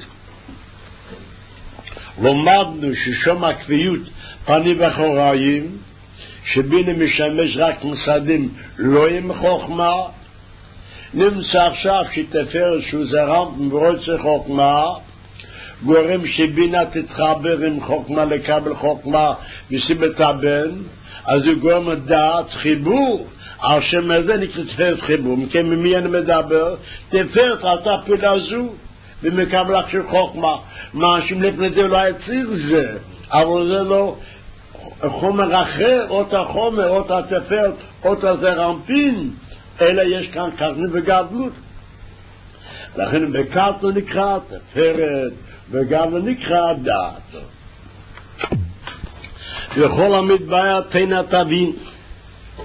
לומדנו ששום הקביעות פנים ואחוריים, שבינה משמש רק מסדים לא עם חוכמה, נמצא עכשיו שתפארת שהוא זעיר אנפין ורוצה חוכמה, גורם שבינה תתחבר עם חוכמה לקבל חוכמה וסיבת הבן, אז הוא גורם דעת חיבור, על שם הזה נקרא תפארת חיבור. מכן ממי אני מדבר? תפארת על תפילה זו ומקבלה של חוכמה. מאנשים לפני זה לא יציר זה, אבל זה לא חומר אחר, אותה חומר, אותה תפארת, אותה זעיר אנפין, אלא יש כאן קרני וגדלות. לכן בקרתו נקרא תפארת וגם נקרא דעת. וכל המדבר תינה תבין